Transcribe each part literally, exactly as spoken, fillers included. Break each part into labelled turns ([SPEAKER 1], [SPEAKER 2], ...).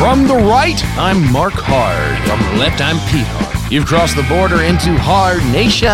[SPEAKER 1] From the right, I'm Mark Hard.
[SPEAKER 2] From the left, I'm Pete Hard.
[SPEAKER 1] You've crossed the border into Hard Nation.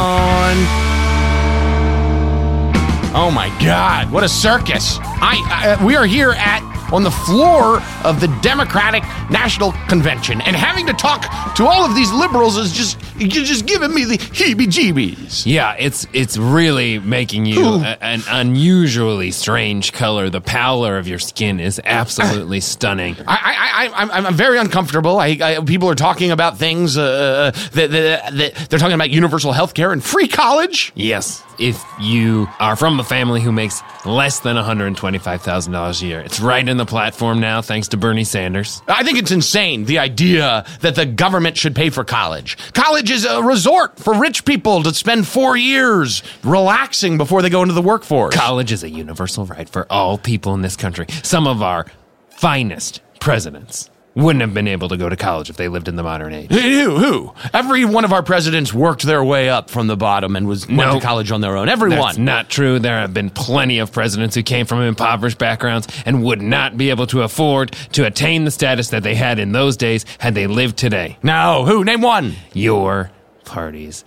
[SPEAKER 1] Oh my God, what a circus. I, I we are here at on the floor of the Democratic National Convention, and having to talk to all of these liberals is just you're just giving me the heebie-jeebies.
[SPEAKER 2] Yeah, it's it's really making you a, an unusually strange color. The pallor of your skin is absolutely stunning.
[SPEAKER 1] I, I, I, I'm, I'm very uncomfortable. I, I, people are talking about things uh, that, that, that they're talking about universal health care and free college.
[SPEAKER 2] Yes, if you are from a family who makes less than one hundred twenty-five thousand dollars a year, it's right in the platform now, thanks to Bernie Sanders.
[SPEAKER 1] I think it's insane, the idea that the government should pay for college. College is a resort for rich people to spend four years relaxing before they go into the workforce.
[SPEAKER 2] College is a universal right for all people in this country. Some of our finest presidents wouldn't have been able to go to college if they lived in the modern age.
[SPEAKER 1] Who? Who? Every one of our presidents worked their way up from the bottom and was went
[SPEAKER 2] No,
[SPEAKER 1] to college on their own. Everyone.
[SPEAKER 2] That's not true. There have been plenty of presidents who came from impoverished backgrounds and would not be able to afford to attain the status that they had in those days had they lived today.
[SPEAKER 1] No. Who? Name one.
[SPEAKER 2] Your party's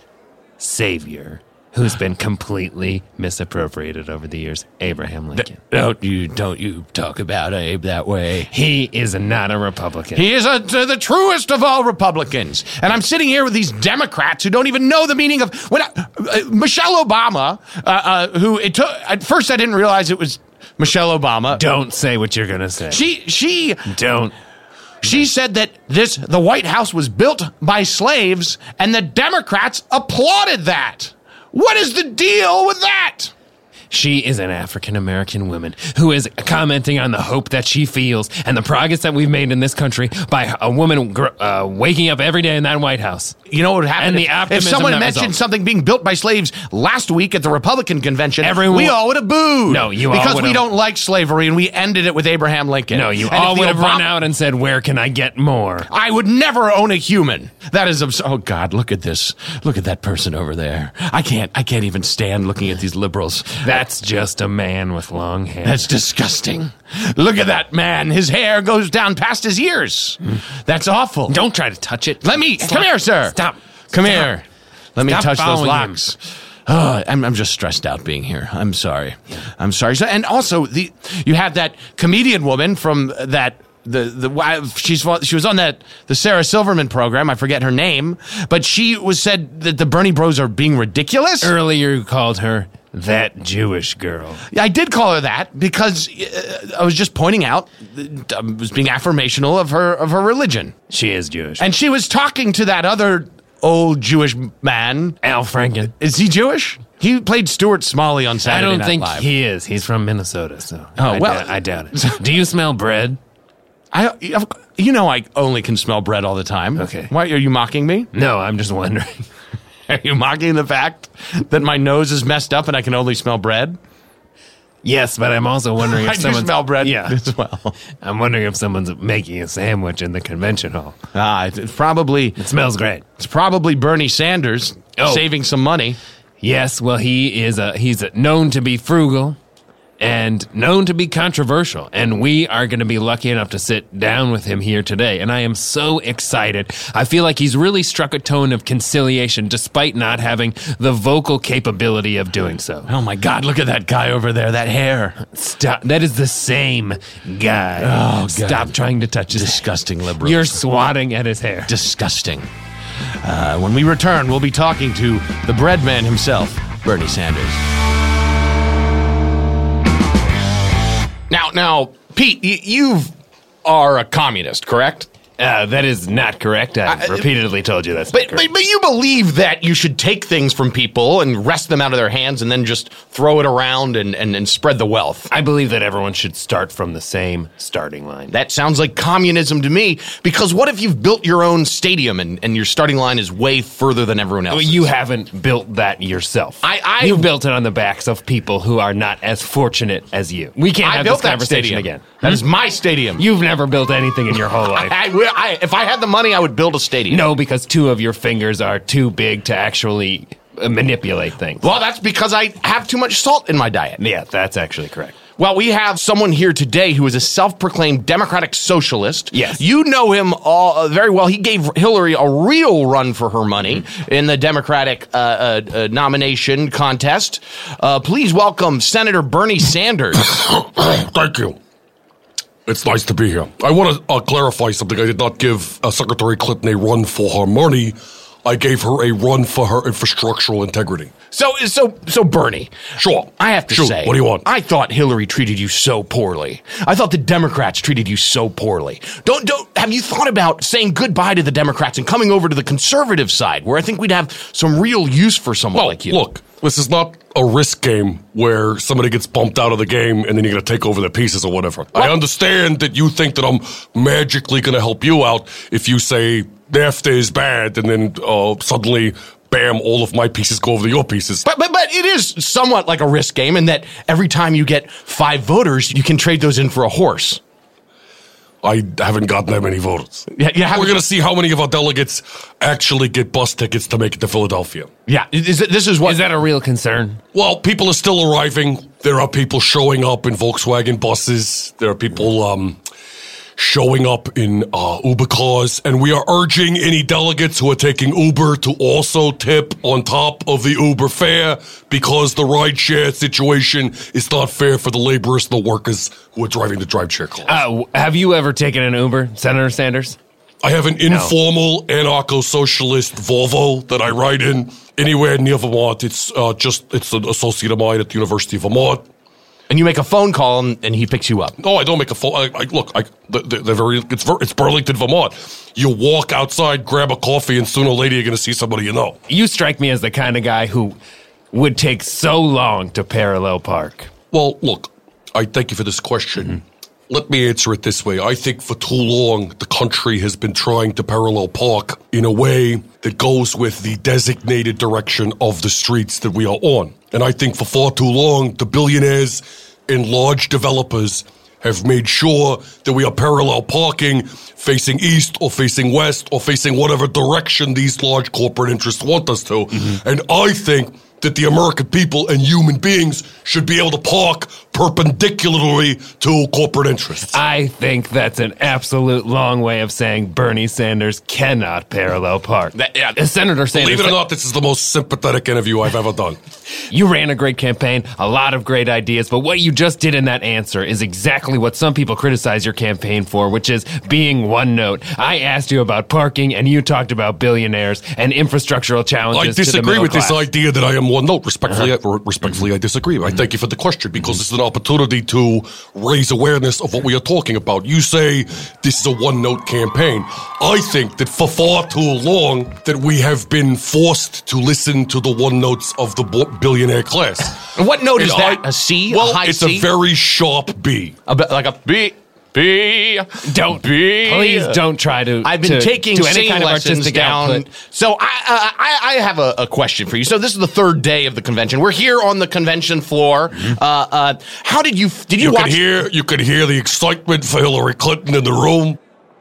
[SPEAKER 2] savior, who's been completely misappropriated over the years, Abraham Lincoln.
[SPEAKER 1] Don't you don't you talk about Abe that way.
[SPEAKER 2] He is not a Republican.
[SPEAKER 1] He is a, the truest of all Republicans. And I'm sitting here with these Democrats who don't even know the meaning of... When I, uh, Michelle Obama, uh, uh, who it took... At first I didn't realize it was Michelle Obama.
[SPEAKER 2] Don't say what you're going to say.
[SPEAKER 1] She... she
[SPEAKER 2] Don't.
[SPEAKER 1] She said that this the White House was built by slaves, and the Democrats applauded that. What is the deal with that?
[SPEAKER 2] She is an African-American woman who is commenting on the hope that she feels and the progress that we've made in this country by a woman gr- uh, waking up every day in that White House.
[SPEAKER 1] You know what would happen
[SPEAKER 2] And the
[SPEAKER 1] if, if
[SPEAKER 2] optimism
[SPEAKER 1] someone
[SPEAKER 2] that
[SPEAKER 1] mentioned
[SPEAKER 2] results.
[SPEAKER 1] something being built by slaves last week at the Republican convention?
[SPEAKER 2] Everyone-
[SPEAKER 1] we all would have booed.
[SPEAKER 2] No, you all
[SPEAKER 1] because
[SPEAKER 2] would
[SPEAKER 1] we
[SPEAKER 2] have-
[SPEAKER 1] don't like slavery, and we ended it with Abraham Lincoln.
[SPEAKER 2] No, you
[SPEAKER 1] And
[SPEAKER 2] all
[SPEAKER 1] if the
[SPEAKER 2] would have
[SPEAKER 1] Obama-
[SPEAKER 2] run out and said, where can I get more?
[SPEAKER 1] I would never own a human. That is absurd. Oh God, look at this. Look at that person over there. I can't. I can't even stand looking at these liberals.
[SPEAKER 2] That's just a man with long hair.
[SPEAKER 1] That's disgusting. Look at that man. His hair goes down past his ears. That's awful.
[SPEAKER 2] Don't try to touch it.
[SPEAKER 1] Let me.
[SPEAKER 2] Stop.
[SPEAKER 1] Come here, sir.
[SPEAKER 2] Stop.
[SPEAKER 1] Come
[SPEAKER 2] Stop.
[SPEAKER 1] here. Let me
[SPEAKER 2] Stop
[SPEAKER 1] touch those
[SPEAKER 2] following
[SPEAKER 1] locks. Oh, I'm, I'm just stressed out being here. I'm sorry. I'm sorry. So, and also, the you had that comedian woman from that. The the she's she was on that the Sarah Silverman program. I forget her name, but she was said that the Bernie Bros are being ridiculous.
[SPEAKER 2] Earlier you called her that Jewish girl.
[SPEAKER 1] I did call her that because uh, I was just pointing out, I was being affirmational of her of her religion.
[SPEAKER 2] She is Jewish.
[SPEAKER 1] And she was talking to that other old Jewish man.
[SPEAKER 2] Al Franken.
[SPEAKER 1] Is he Jewish? He played Stuart Smalley on
[SPEAKER 2] I
[SPEAKER 1] Saturday
[SPEAKER 2] don't
[SPEAKER 1] Night
[SPEAKER 2] think
[SPEAKER 1] Live.
[SPEAKER 2] he is. He's from Minnesota, so
[SPEAKER 1] Oh,
[SPEAKER 2] I,
[SPEAKER 1] well-
[SPEAKER 2] doubt, I doubt it. Do you smell bread?
[SPEAKER 1] I, you know, I only can smell bread all the time.
[SPEAKER 2] Okay.
[SPEAKER 1] Why are you mocking me?
[SPEAKER 2] No, I'm just wondering.
[SPEAKER 1] Are you mocking the fact that my nose is messed up and I can only smell bread?
[SPEAKER 2] Yes, but I'm also wondering if
[SPEAKER 1] I do
[SPEAKER 2] someone's...
[SPEAKER 1] smell bread
[SPEAKER 2] Yeah.
[SPEAKER 1] as well.
[SPEAKER 2] I'm wondering if someone's making a sandwich in the convention hall.
[SPEAKER 1] Ah, it's probably
[SPEAKER 2] It smells great.
[SPEAKER 1] it's probably Bernie Sanders
[SPEAKER 2] Oh.
[SPEAKER 1] saving some money.
[SPEAKER 2] Yes, well, he is a he's a, known to be frugal and known to be controversial, and we are going to be lucky enough to sit down with him here today, and I am so excited. I feel like he's really struck a tone of conciliation despite not having the vocal capability of doing so.
[SPEAKER 1] Oh my God! Look at that guy over there. That hair.
[SPEAKER 2] Stop. That is the same guy.
[SPEAKER 1] Oh, God.
[SPEAKER 2] Stop trying to touch his hair.
[SPEAKER 1] Disgusting liberal.
[SPEAKER 2] You're swatting at his hair.
[SPEAKER 1] disgusting. Uh, when we return, we'll be talking to the bread man himself, Bernie Sanders. Now, now, Pete, y- you are a communist, correct?
[SPEAKER 2] Uh, that is not correct. I've
[SPEAKER 1] I-
[SPEAKER 2] repeatedly told you that's
[SPEAKER 1] But,
[SPEAKER 2] not correct.
[SPEAKER 1] but but you believe that you should take things from people and wrest them out of their hands and then just throw it around and, and, and spread the wealth.
[SPEAKER 2] I believe that everyone should start from the same starting line.
[SPEAKER 1] That sounds like communism to me, because what if you've built your own stadium and, and your starting line is way further than everyone else?
[SPEAKER 2] Well, you haven't built that yourself.
[SPEAKER 1] I- I-
[SPEAKER 2] you built it on the backs of people who are not as fortunate as you. We can't
[SPEAKER 1] I
[SPEAKER 2] have
[SPEAKER 1] built
[SPEAKER 2] this
[SPEAKER 1] that
[SPEAKER 2] conversation
[SPEAKER 1] stadium.
[SPEAKER 2] again.
[SPEAKER 1] That is my stadium.
[SPEAKER 2] You've never built anything in your whole life.
[SPEAKER 1] I, I, I, if I had the money, I would build a stadium.
[SPEAKER 2] No, because two of your fingers are too big to actually uh, manipulate things.
[SPEAKER 1] Well, that's because I have too much salt in my diet.
[SPEAKER 2] Yeah, that's actually correct.
[SPEAKER 1] Well, we have someone here today who is a self-proclaimed Democratic socialist.
[SPEAKER 2] Yes.
[SPEAKER 1] You know him all, uh, very well. He gave Hillary a real run for her money mm-hmm. in the Democratic uh, uh, uh, nomination contest. Uh, please welcome Senator Bernie Sanders.
[SPEAKER 3] Thank you. It's nice to be here. I want to uh, clarify something. I did not give uh, Secretary Clinton a run for her money. I gave her a run for her infrastructural integrity.
[SPEAKER 1] So, so, so, Bernie.
[SPEAKER 3] Sure.
[SPEAKER 1] I have to
[SPEAKER 3] Shoot,
[SPEAKER 1] say.
[SPEAKER 3] What do you want?
[SPEAKER 1] I thought Hillary treated you so poorly. I thought the Democrats treated you so poorly. Don't, don't. Have you thought about saying goodbye to the Democrats and coming over to the conservative side, where I think we'd have some real use for someone
[SPEAKER 3] well,
[SPEAKER 1] like you?
[SPEAKER 3] Look, this is not a risk game where somebody gets bumped out of the game and then you're going to take over the pieces or whatever. Well, I understand that you think that I'm magically going to help you out if you say NAFTA is bad and then uh, suddenly, bam, all of my pieces go over to your pieces.
[SPEAKER 1] But, but but it is somewhat like a risk game in that every time you get five voters, you can trade those in for a horse.
[SPEAKER 3] I haven't gotten that many voters.
[SPEAKER 1] Yeah, yeah.
[SPEAKER 3] We're going to see how many of our delegates actually get bus tickets to make it to Philadelphia.
[SPEAKER 1] Yeah, is it, this is what
[SPEAKER 2] is that a real concern?
[SPEAKER 3] Well, people are still arriving. There are people showing up in Volkswagen buses. There are people um, showing up in uh, Uber cars, and we are urging any delegates who are taking Uber to also tip on top of the Uber fare because the rideshare situation is not fair for the laborers and the workers who are driving the drive-share cars.
[SPEAKER 2] Uh, have you ever taken an Uber, Senator Sanders?
[SPEAKER 3] I have an informal anarcho-socialist Volvo that I ride in anywhere near Vermont. It's uh, just it's an associate of mine at the University of Vermont.
[SPEAKER 1] And you make a phone call and, and he picks you up.
[SPEAKER 3] No, I don't make a phone. I, I, look, I, they're, they're very. It's it's Burlington, Vermont. You walk outside, grab a coffee, and sooner or later you're going to see somebody you know.
[SPEAKER 2] You strike me as the kind of guy who would take so long to parallel park.
[SPEAKER 3] Well, look, I thank you for this question. Mm-hmm. Let me answer it this way. I think for too long, the country has been trying to parallel park in a way that goes with the designated direction of the streets that we are on. And I think for far too long, the billionaires and large developers have made sure that we are parallel parking facing east or facing west or facing whatever direction these large corporate interests want us to. Mm-hmm. And I think that the American people and human beings should be able to park perpendicularly to corporate interests.
[SPEAKER 2] I think that's an absolute long way of saying Bernie Sanders cannot parallel park.
[SPEAKER 1] That, yeah,
[SPEAKER 2] uh, Senator Sanders,
[SPEAKER 3] believe it or not, this is the most sympathetic interview I've ever done.
[SPEAKER 2] You ran a great campaign, a lot of great ideas, but what you just did in that answer is exactly what some people criticize your campaign for, which is being one note. I asked you about parking, and you talked about billionaires and infrastructural challenges.
[SPEAKER 3] I disagree
[SPEAKER 2] to the
[SPEAKER 3] with
[SPEAKER 2] class.
[SPEAKER 3] this idea that I am one note. Respectfully, uh-huh. respectfully, I disagree. I thank you for the question because mm-hmm. this is an opportunity to raise awareness of what we are talking about. You say this is a one-note campaign. I think that for far too long that we have been forced to listen to the one notes of the billionaire class.
[SPEAKER 1] And what note
[SPEAKER 3] and
[SPEAKER 1] is that?
[SPEAKER 3] I,
[SPEAKER 1] a C?
[SPEAKER 3] Well,
[SPEAKER 1] a high
[SPEAKER 3] it's
[SPEAKER 1] C?
[SPEAKER 3] a very sharp B.
[SPEAKER 1] A bit like a B. B.
[SPEAKER 2] Don't
[SPEAKER 1] B.
[SPEAKER 2] Please don't try to.
[SPEAKER 1] I've been
[SPEAKER 2] to
[SPEAKER 1] taking
[SPEAKER 2] do any
[SPEAKER 1] singing
[SPEAKER 2] kind of
[SPEAKER 1] lessons
[SPEAKER 2] artistic
[SPEAKER 1] down.
[SPEAKER 2] output.
[SPEAKER 1] So I, uh, I I have a, a question for you. So this is the third day of the convention. We're here on the convention floor. Mm-hmm. Uh, uh, how did you did you,
[SPEAKER 3] you
[SPEAKER 1] watch?
[SPEAKER 3] Could hear, you could hear the excitement for Hillary Clinton in the room.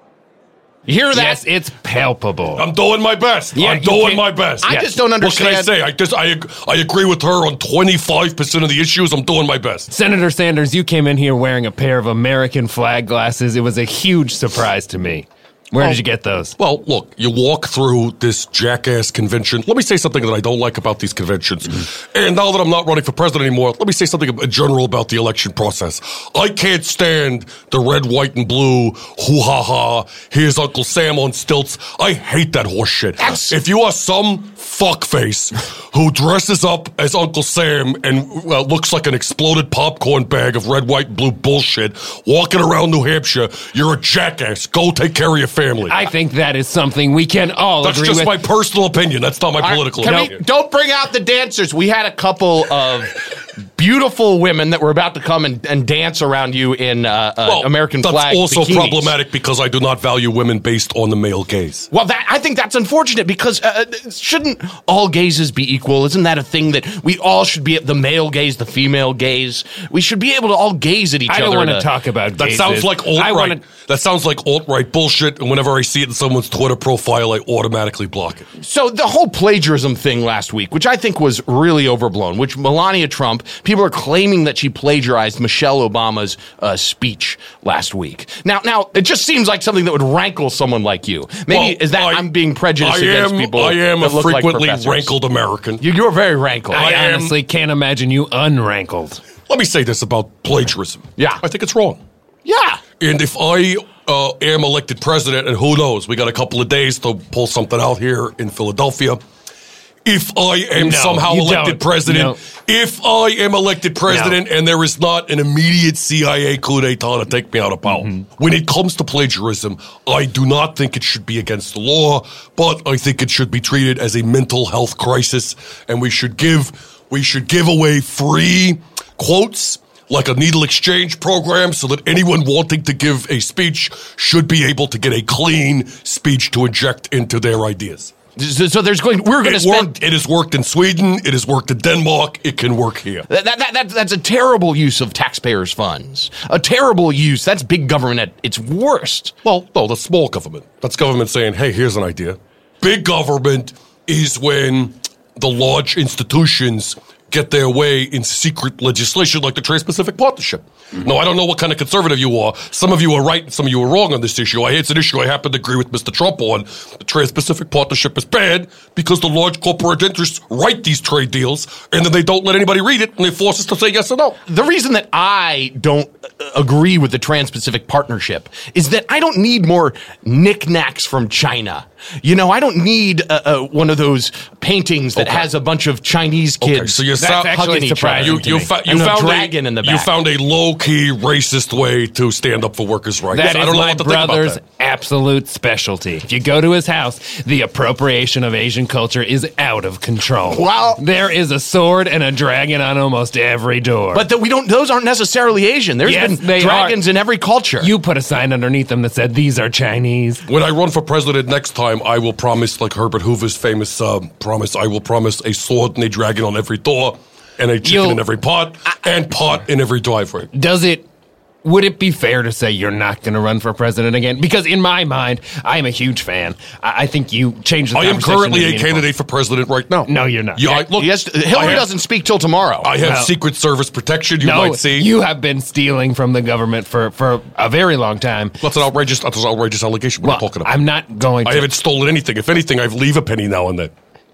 [SPEAKER 1] You hear that?
[SPEAKER 2] Yes, it's palpable.
[SPEAKER 3] I'm doing my best.
[SPEAKER 2] Yeah,
[SPEAKER 3] I'm
[SPEAKER 2] you
[SPEAKER 3] doing
[SPEAKER 2] can't-
[SPEAKER 3] my best.
[SPEAKER 1] I
[SPEAKER 3] Yes.
[SPEAKER 1] just don't understand.
[SPEAKER 3] What can I say? I just I ag- I agree with her on twenty-five percent of the issues. I'm doing my best.
[SPEAKER 2] Senator Sanders, you came in here wearing a pair of American flag glasses. It was a huge surprise to me. Where
[SPEAKER 3] Oh.
[SPEAKER 2] did you get those?
[SPEAKER 3] Well, look, you walk through this jackass convention. Let me say something that I don't like about these conventions. Mm-hmm. And now that I'm not running for president anymore, let me say something in general about the election process. I can't stand the red, white, and blue hoo-ha-ha. Here's Uncle Sam on stilts. I hate that horse shit.
[SPEAKER 1] That's-
[SPEAKER 3] If you are some fuckface who dresses up as Uncle Sam and uh, looks like an exploded popcorn bag of red, white, and blue bullshit walking around New Hampshire, you're a jackass. Go take care of your family.
[SPEAKER 2] I think that is something we can all
[SPEAKER 3] That's
[SPEAKER 2] agree
[SPEAKER 3] just
[SPEAKER 2] with.
[SPEAKER 3] my personal opinion. That's not my political
[SPEAKER 1] Can
[SPEAKER 3] opinion.
[SPEAKER 1] we, don't bring out the dancers. We had a couple of beautiful women that were about to come and, and dance around you in uh, uh,
[SPEAKER 3] Well,
[SPEAKER 1] American
[SPEAKER 3] that's
[SPEAKER 1] flag
[SPEAKER 3] also
[SPEAKER 1] bikinis.
[SPEAKER 3] problematic because I do not value women based on the male gaze.
[SPEAKER 1] Well, that I think that's unfortunate because uh, shouldn't all gazes be equal? Isn't that a thing that we all should be the male gaze, the female gaze? We should be able to all gaze at each
[SPEAKER 2] I
[SPEAKER 1] other.
[SPEAKER 2] don't want
[SPEAKER 1] in
[SPEAKER 2] to
[SPEAKER 1] a-
[SPEAKER 2] talk about
[SPEAKER 3] That
[SPEAKER 2] gazes.
[SPEAKER 3] sounds like
[SPEAKER 2] I
[SPEAKER 3] alt-right.
[SPEAKER 2] wanna-
[SPEAKER 3] That sounds like alt-right bullshit, and whenever I see it in someone's Twitter profile, I automatically block it.
[SPEAKER 1] So the whole plagiarism thing last week, which I think was really overblown, which Melania Trump People are claiming that she plagiarized Michelle Obama's uh, speech last week. Now, now it just seems like something that would rankle someone like you. Maybe
[SPEAKER 3] Well,
[SPEAKER 1] is that
[SPEAKER 3] I-
[SPEAKER 1] I'm being prejudiced
[SPEAKER 3] I
[SPEAKER 1] against
[SPEAKER 3] am,
[SPEAKER 1] people
[SPEAKER 3] I am a
[SPEAKER 1] that look like
[SPEAKER 3] frequently
[SPEAKER 1] professors.
[SPEAKER 3] rankled American.
[SPEAKER 1] You, you're very rankled.
[SPEAKER 2] I,
[SPEAKER 3] I am-
[SPEAKER 2] honestly can't imagine you unrankled.
[SPEAKER 3] Let me say this about plagiarism.
[SPEAKER 1] Yeah.
[SPEAKER 3] I think it's wrong.
[SPEAKER 1] yeah.
[SPEAKER 3] And if I uh, am elected president, and who knows, we got a couple of days to pull something out here in Philadelphia. If I am
[SPEAKER 2] No,
[SPEAKER 3] somehow
[SPEAKER 2] you
[SPEAKER 3] elected
[SPEAKER 2] don't.
[SPEAKER 3] president,
[SPEAKER 2] No.
[SPEAKER 3] if I am elected president and there is not an immediate C I A coup d'etat to take me out of power,
[SPEAKER 2] Mm-hmm.
[SPEAKER 3] when it comes to plagiarism, I do not think it should be against the law, but I think it should be treated as a mental health crisis, and we should give we should give away free quotes like a needle exchange program so that anyone wanting to give a speech should be able to get a clean speech to inject into their ideas.
[SPEAKER 1] So, so there's going. We're going to
[SPEAKER 3] It
[SPEAKER 1] spend.
[SPEAKER 3] worked. It has worked in Sweden. It has worked in Denmark. It can work here.
[SPEAKER 1] That, that, that, that's a terrible use of taxpayers' funds. A terrible use. That's big government at its worst.
[SPEAKER 3] Well, no, that's small government. That's government saying, hey, here's an idea. Big government is when the large institutions get their way in secret legislation like the Trans-Pacific Partnership. Mm-hmm. Now, I don't know what kind of conservative you are. Some of you are right and some of you are wrong on this issue. I, it's an issue I happen to agree with Mister Trump on. The Trans-Pacific Partnership is bad because the large corporate interests write these trade deals and then they don't let anybody read it and they force us to say yes or no.
[SPEAKER 1] The reason that I don't uh, agree with the Trans-Pacific Partnership is that I don't need more knickknacks from China. You know, I don't need uh, uh, one of those paintings that
[SPEAKER 3] Okay.
[SPEAKER 1] has a bunch of Chinese kids.
[SPEAKER 3] Okay, so you're
[SPEAKER 2] That's
[SPEAKER 3] sou-
[SPEAKER 2] actually
[SPEAKER 1] hugging each other.
[SPEAKER 2] surprising
[SPEAKER 3] You,
[SPEAKER 2] to
[SPEAKER 3] you,
[SPEAKER 2] me.
[SPEAKER 3] fa- you
[SPEAKER 1] And a
[SPEAKER 3] found
[SPEAKER 1] dragon
[SPEAKER 3] a,
[SPEAKER 1] in the
[SPEAKER 3] You
[SPEAKER 1] back.
[SPEAKER 3] found a low-key racist way to stand up for workers' rights.
[SPEAKER 2] That
[SPEAKER 3] I
[SPEAKER 2] is
[SPEAKER 3] don't know
[SPEAKER 2] my
[SPEAKER 3] what to think about
[SPEAKER 2] brother's
[SPEAKER 3] that.
[SPEAKER 2] absolute specialty. If you go to his house, the appropriation of Asian culture is out of control.
[SPEAKER 1] Well-
[SPEAKER 2] there is a sword and a dragon on almost every door.
[SPEAKER 1] But the, we don't; those aren't necessarily Asian. There's
[SPEAKER 2] Yes,
[SPEAKER 1] been
[SPEAKER 2] they
[SPEAKER 1] dragons
[SPEAKER 2] are.
[SPEAKER 1] in every culture.
[SPEAKER 2] you put a sign underneath them that said, "These are Chinese."
[SPEAKER 3] When I run for president next time, I will promise, like Herbert Hoover's famous um, promise, I will promise a sword and a dragon on every door, and a chicken
[SPEAKER 2] You'll-
[SPEAKER 3] in every pot, and pot in every driveway.
[SPEAKER 2] Does it? Would it be fair to say you're not going to run for president again? Because in my mind, I am a huge fan. I, I think you changed the
[SPEAKER 3] I am
[SPEAKER 2] conversation
[SPEAKER 3] currently
[SPEAKER 2] to
[SPEAKER 3] a
[SPEAKER 2] meaningful.
[SPEAKER 3] candidate for president right now.
[SPEAKER 2] No, you're not.
[SPEAKER 3] Yeah, I, look,
[SPEAKER 1] yes,
[SPEAKER 3] I
[SPEAKER 1] Hillary
[SPEAKER 3] have,
[SPEAKER 1] doesn't speak till tomorrow.
[SPEAKER 3] I have
[SPEAKER 2] Well-
[SPEAKER 3] Secret Service protection. You
[SPEAKER 2] No,
[SPEAKER 3] might see.
[SPEAKER 2] you have been stealing from the government for, for a very long time.
[SPEAKER 3] That's an outrageous. That's an outrageous allegation. What are
[SPEAKER 2] Well,
[SPEAKER 3] you talking about?
[SPEAKER 2] I'm not going to.
[SPEAKER 3] I haven't stolen anything. If anything, I leave a penny now and then.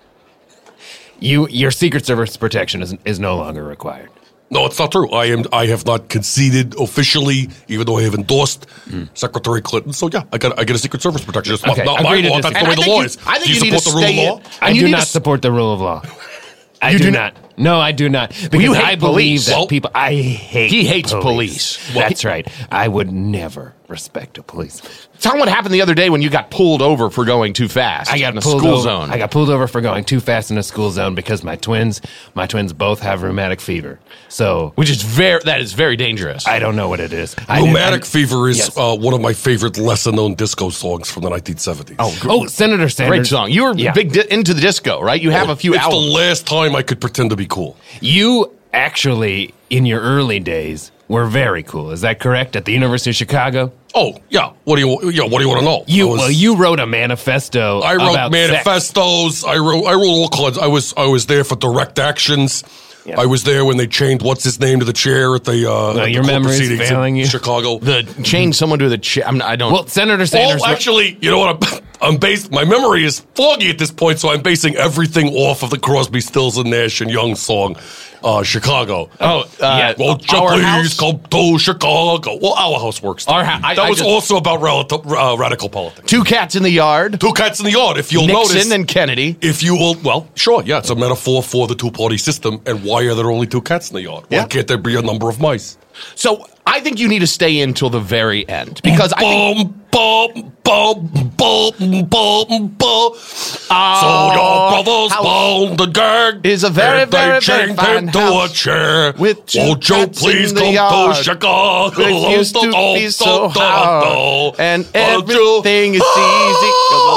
[SPEAKER 2] You, your Secret Service protection is, is no longer required.
[SPEAKER 3] No, it's not true. I am. I have not conceded officially, even though I have endorsed Secretary Clinton. So yeah, I got. I get a Secret Service protection. It's
[SPEAKER 2] Okay,
[SPEAKER 3] not my
[SPEAKER 2] agree to
[SPEAKER 3] law. That's
[SPEAKER 2] disagree.
[SPEAKER 3] the way
[SPEAKER 1] And
[SPEAKER 3] the
[SPEAKER 1] I
[SPEAKER 3] law
[SPEAKER 1] think
[SPEAKER 3] is.
[SPEAKER 1] you- I think
[SPEAKER 3] do you,
[SPEAKER 1] you need
[SPEAKER 3] support
[SPEAKER 1] to
[SPEAKER 3] the rule of
[SPEAKER 1] stay
[SPEAKER 3] law?
[SPEAKER 1] in-
[SPEAKER 2] I
[SPEAKER 1] And you
[SPEAKER 2] do
[SPEAKER 1] need
[SPEAKER 2] not
[SPEAKER 1] to-
[SPEAKER 2] support the rule of law. I
[SPEAKER 1] You
[SPEAKER 2] do,
[SPEAKER 1] do
[SPEAKER 2] not. No, I do not. Because
[SPEAKER 1] you
[SPEAKER 2] I
[SPEAKER 1] hate
[SPEAKER 2] believe
[SPEAKER 1] police.
[SPEAKER 2] that
[SPEAKER 3] Well-
[SPEAKER 2] people. I hate.
[SPEAKER 1] He hates police.
[SPEAKER 2] That's right. I would never respect a policeman.
[SPEAKER 1] Tell them what happened the other day when you got pulled over for going too fast.
[SPEAKER 2] I got
[SPEAKER 1] in a
[SPEAKER 2] pulled
[SPEAKER 1] school
[SPEAKER 2] over.
[SPEAKER 1] zone.
[SPEAKER 2] I got pulled over for going too fast in a school zone because my twins, my twins both have rheumatic fever. So
[SPEAKER 1] which is very that is very dangerous.
[SPEAKER 2] I don't know what it is. I did-
[SPEAKER 3] Rheumatic
[SPEAKER 2] I-
[SPEAKER 3] fever is
[SPEAKER 2] Yes.
[SPEAKER 3] uh, one of my favorite lesser-known disco songs from the nineteen seventies.
[SPEAKER 1] oh, gr-
[SPEAKER 2] Oh, Senator Sanders.
[SPEAKER 1] great song. You were
[SPEAKER 2] Yeah.
[SPEAKER 1] big di- into the disco, right? You have a few
[SPEAKER 3] It's
[SPEAKER 1] albums.
[SPEAKER 3] the last time I could pretend to be cool.
[SPEAKER 2] You actually, in your early days, were very cool. Is that correct? At the University of Chicago,
[SPEAKER 3] Oh yeah. What do you? Yeah. What do you want to know?
[SPEAKER 2] you
[SPEAKER 3] I was-
[SPEAKER 2] well, you wrote a manifesto.
[SPEAKER 3] I wrote
[SPEAKER 2] about sex.
[SPEAKER 3] manifestos. I wrote. I wrote all kinds. I was. I was there for direct actions.
[SPEAKER 2] Yeah.
[SPEAKER 3] I was there when they chained what's his name to the chair at the. Uh,
[SPEAKER 2] No,
[SPEAKER 3] at the
[SPEAKER 2] your
[SPEAKER 3] court
[SPEAKER 2] memory's
[SPEAKER 3] proceedings in
[SPEAKER 2] failing you.
[SPEAKER 3] Chicago.
[SPEAKER 1] the chain someone to the chair. I'm not- I don't.
[SPEAKER 2] Well, Senator Sanders.
[SPEAKER 3] Oh, actually, you know what? I'm, I'm based. My memory is foggy at this point, so I'm basing everything off of the Crosby, Stills, and Nash and Young song, uh, "Chicago."
[SPEAKER 1] oh, uh,
[SPEAKER 2] yeah.
[SPEAKER 3] Won't you
[SPEAKER 1] Our
[SPEAKER 3] please
[SPEAKER 1] House?
[SPEAKER 3] come to Chicago? Well, Our House works. too.
[SPEAKER 1] Our Hou- I-
[SPEAKER 3] that
[SPEAKER 1] I
[SPEAKER 3] was
[SPEAKER 1] just-
[SPEAKER 3] also about relative, uh, radical politics.
[SPEAKER 1] Two cats in the yard.
[SPEAKER 3] Two cats in the yard. If you'll
[SPEAKER 1] Nixon
[SPEAKER 3] notice,
[SPEAKER 1] and Kennedy.
[SPEAKER 3] if you will, well, sure, yeah, it's a metaphor for the two-party system. And why are there only two cats in the yard? Why
[SPEAKER 1] Yeah.
[SPEAKER 3] can't there be a number of mice?
[SPEAKER 1] So I think you need to stay in till the very end because I think
[SPEAKER 3] Bum, bum, bum, bum, bum, bum. So your brother's
[SPEAKER 1] house
[SPEAKER 3] bound and gagged.
[SPEAKER 1] is a very,
[SPEAKER 3] and they
[SPEAKER 1] very, very
[SPEAKER 3] chained
[SPEAKER 1] fine
[SPEAKER 3] him to
[SPEAKER 1] house
[SPEAKER 3] a chair.
[SPEAKER 1] with two
[SPEAKER 3] Won't you
[SPEAKER 1] cats
[SPEAKER 3] please
[SPEAKER 1] in the
[SPEAKER 3] come
[SPEAKER 1] yard.
[SPEAKER 3] to Chicago?
[SPEAKER 1] it used to
[SPEAKER 3] Oh,
[SPEAKER 1] be
[SPEAKER 3] oh,
[SPEAKER 1] so
[SPEAKER 3] oh,
[SPEAKER 1] hard,
[SPEAKER 3] oh, oh.
[SPEAKER 1] and
[SPEAKER 3] Won't you-
[SPEAKER 1] everything is easy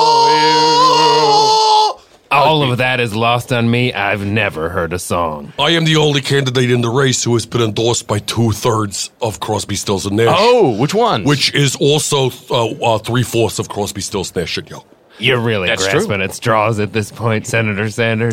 [SPEAKER 1] 'cause
[SPEAKER 2] all of that is lost on me. I've never heard a song.
[SPEAKER 3] I am the only candidate in the race who has been endorsed by two-thirds of Crosby, Stills, and Nash.
[SPEAKER 1] Oh, which one?
[SPEAKER 3] Which is also uh, uh, three-fourths of Crosby, Stills, Nash, and Young.
[SPEAKER 2] You're really
[SPEAKER 1] That's
[SPEAKER 2] grasping at straws at this point, Senator Sanders.
[SPEAKER 1] I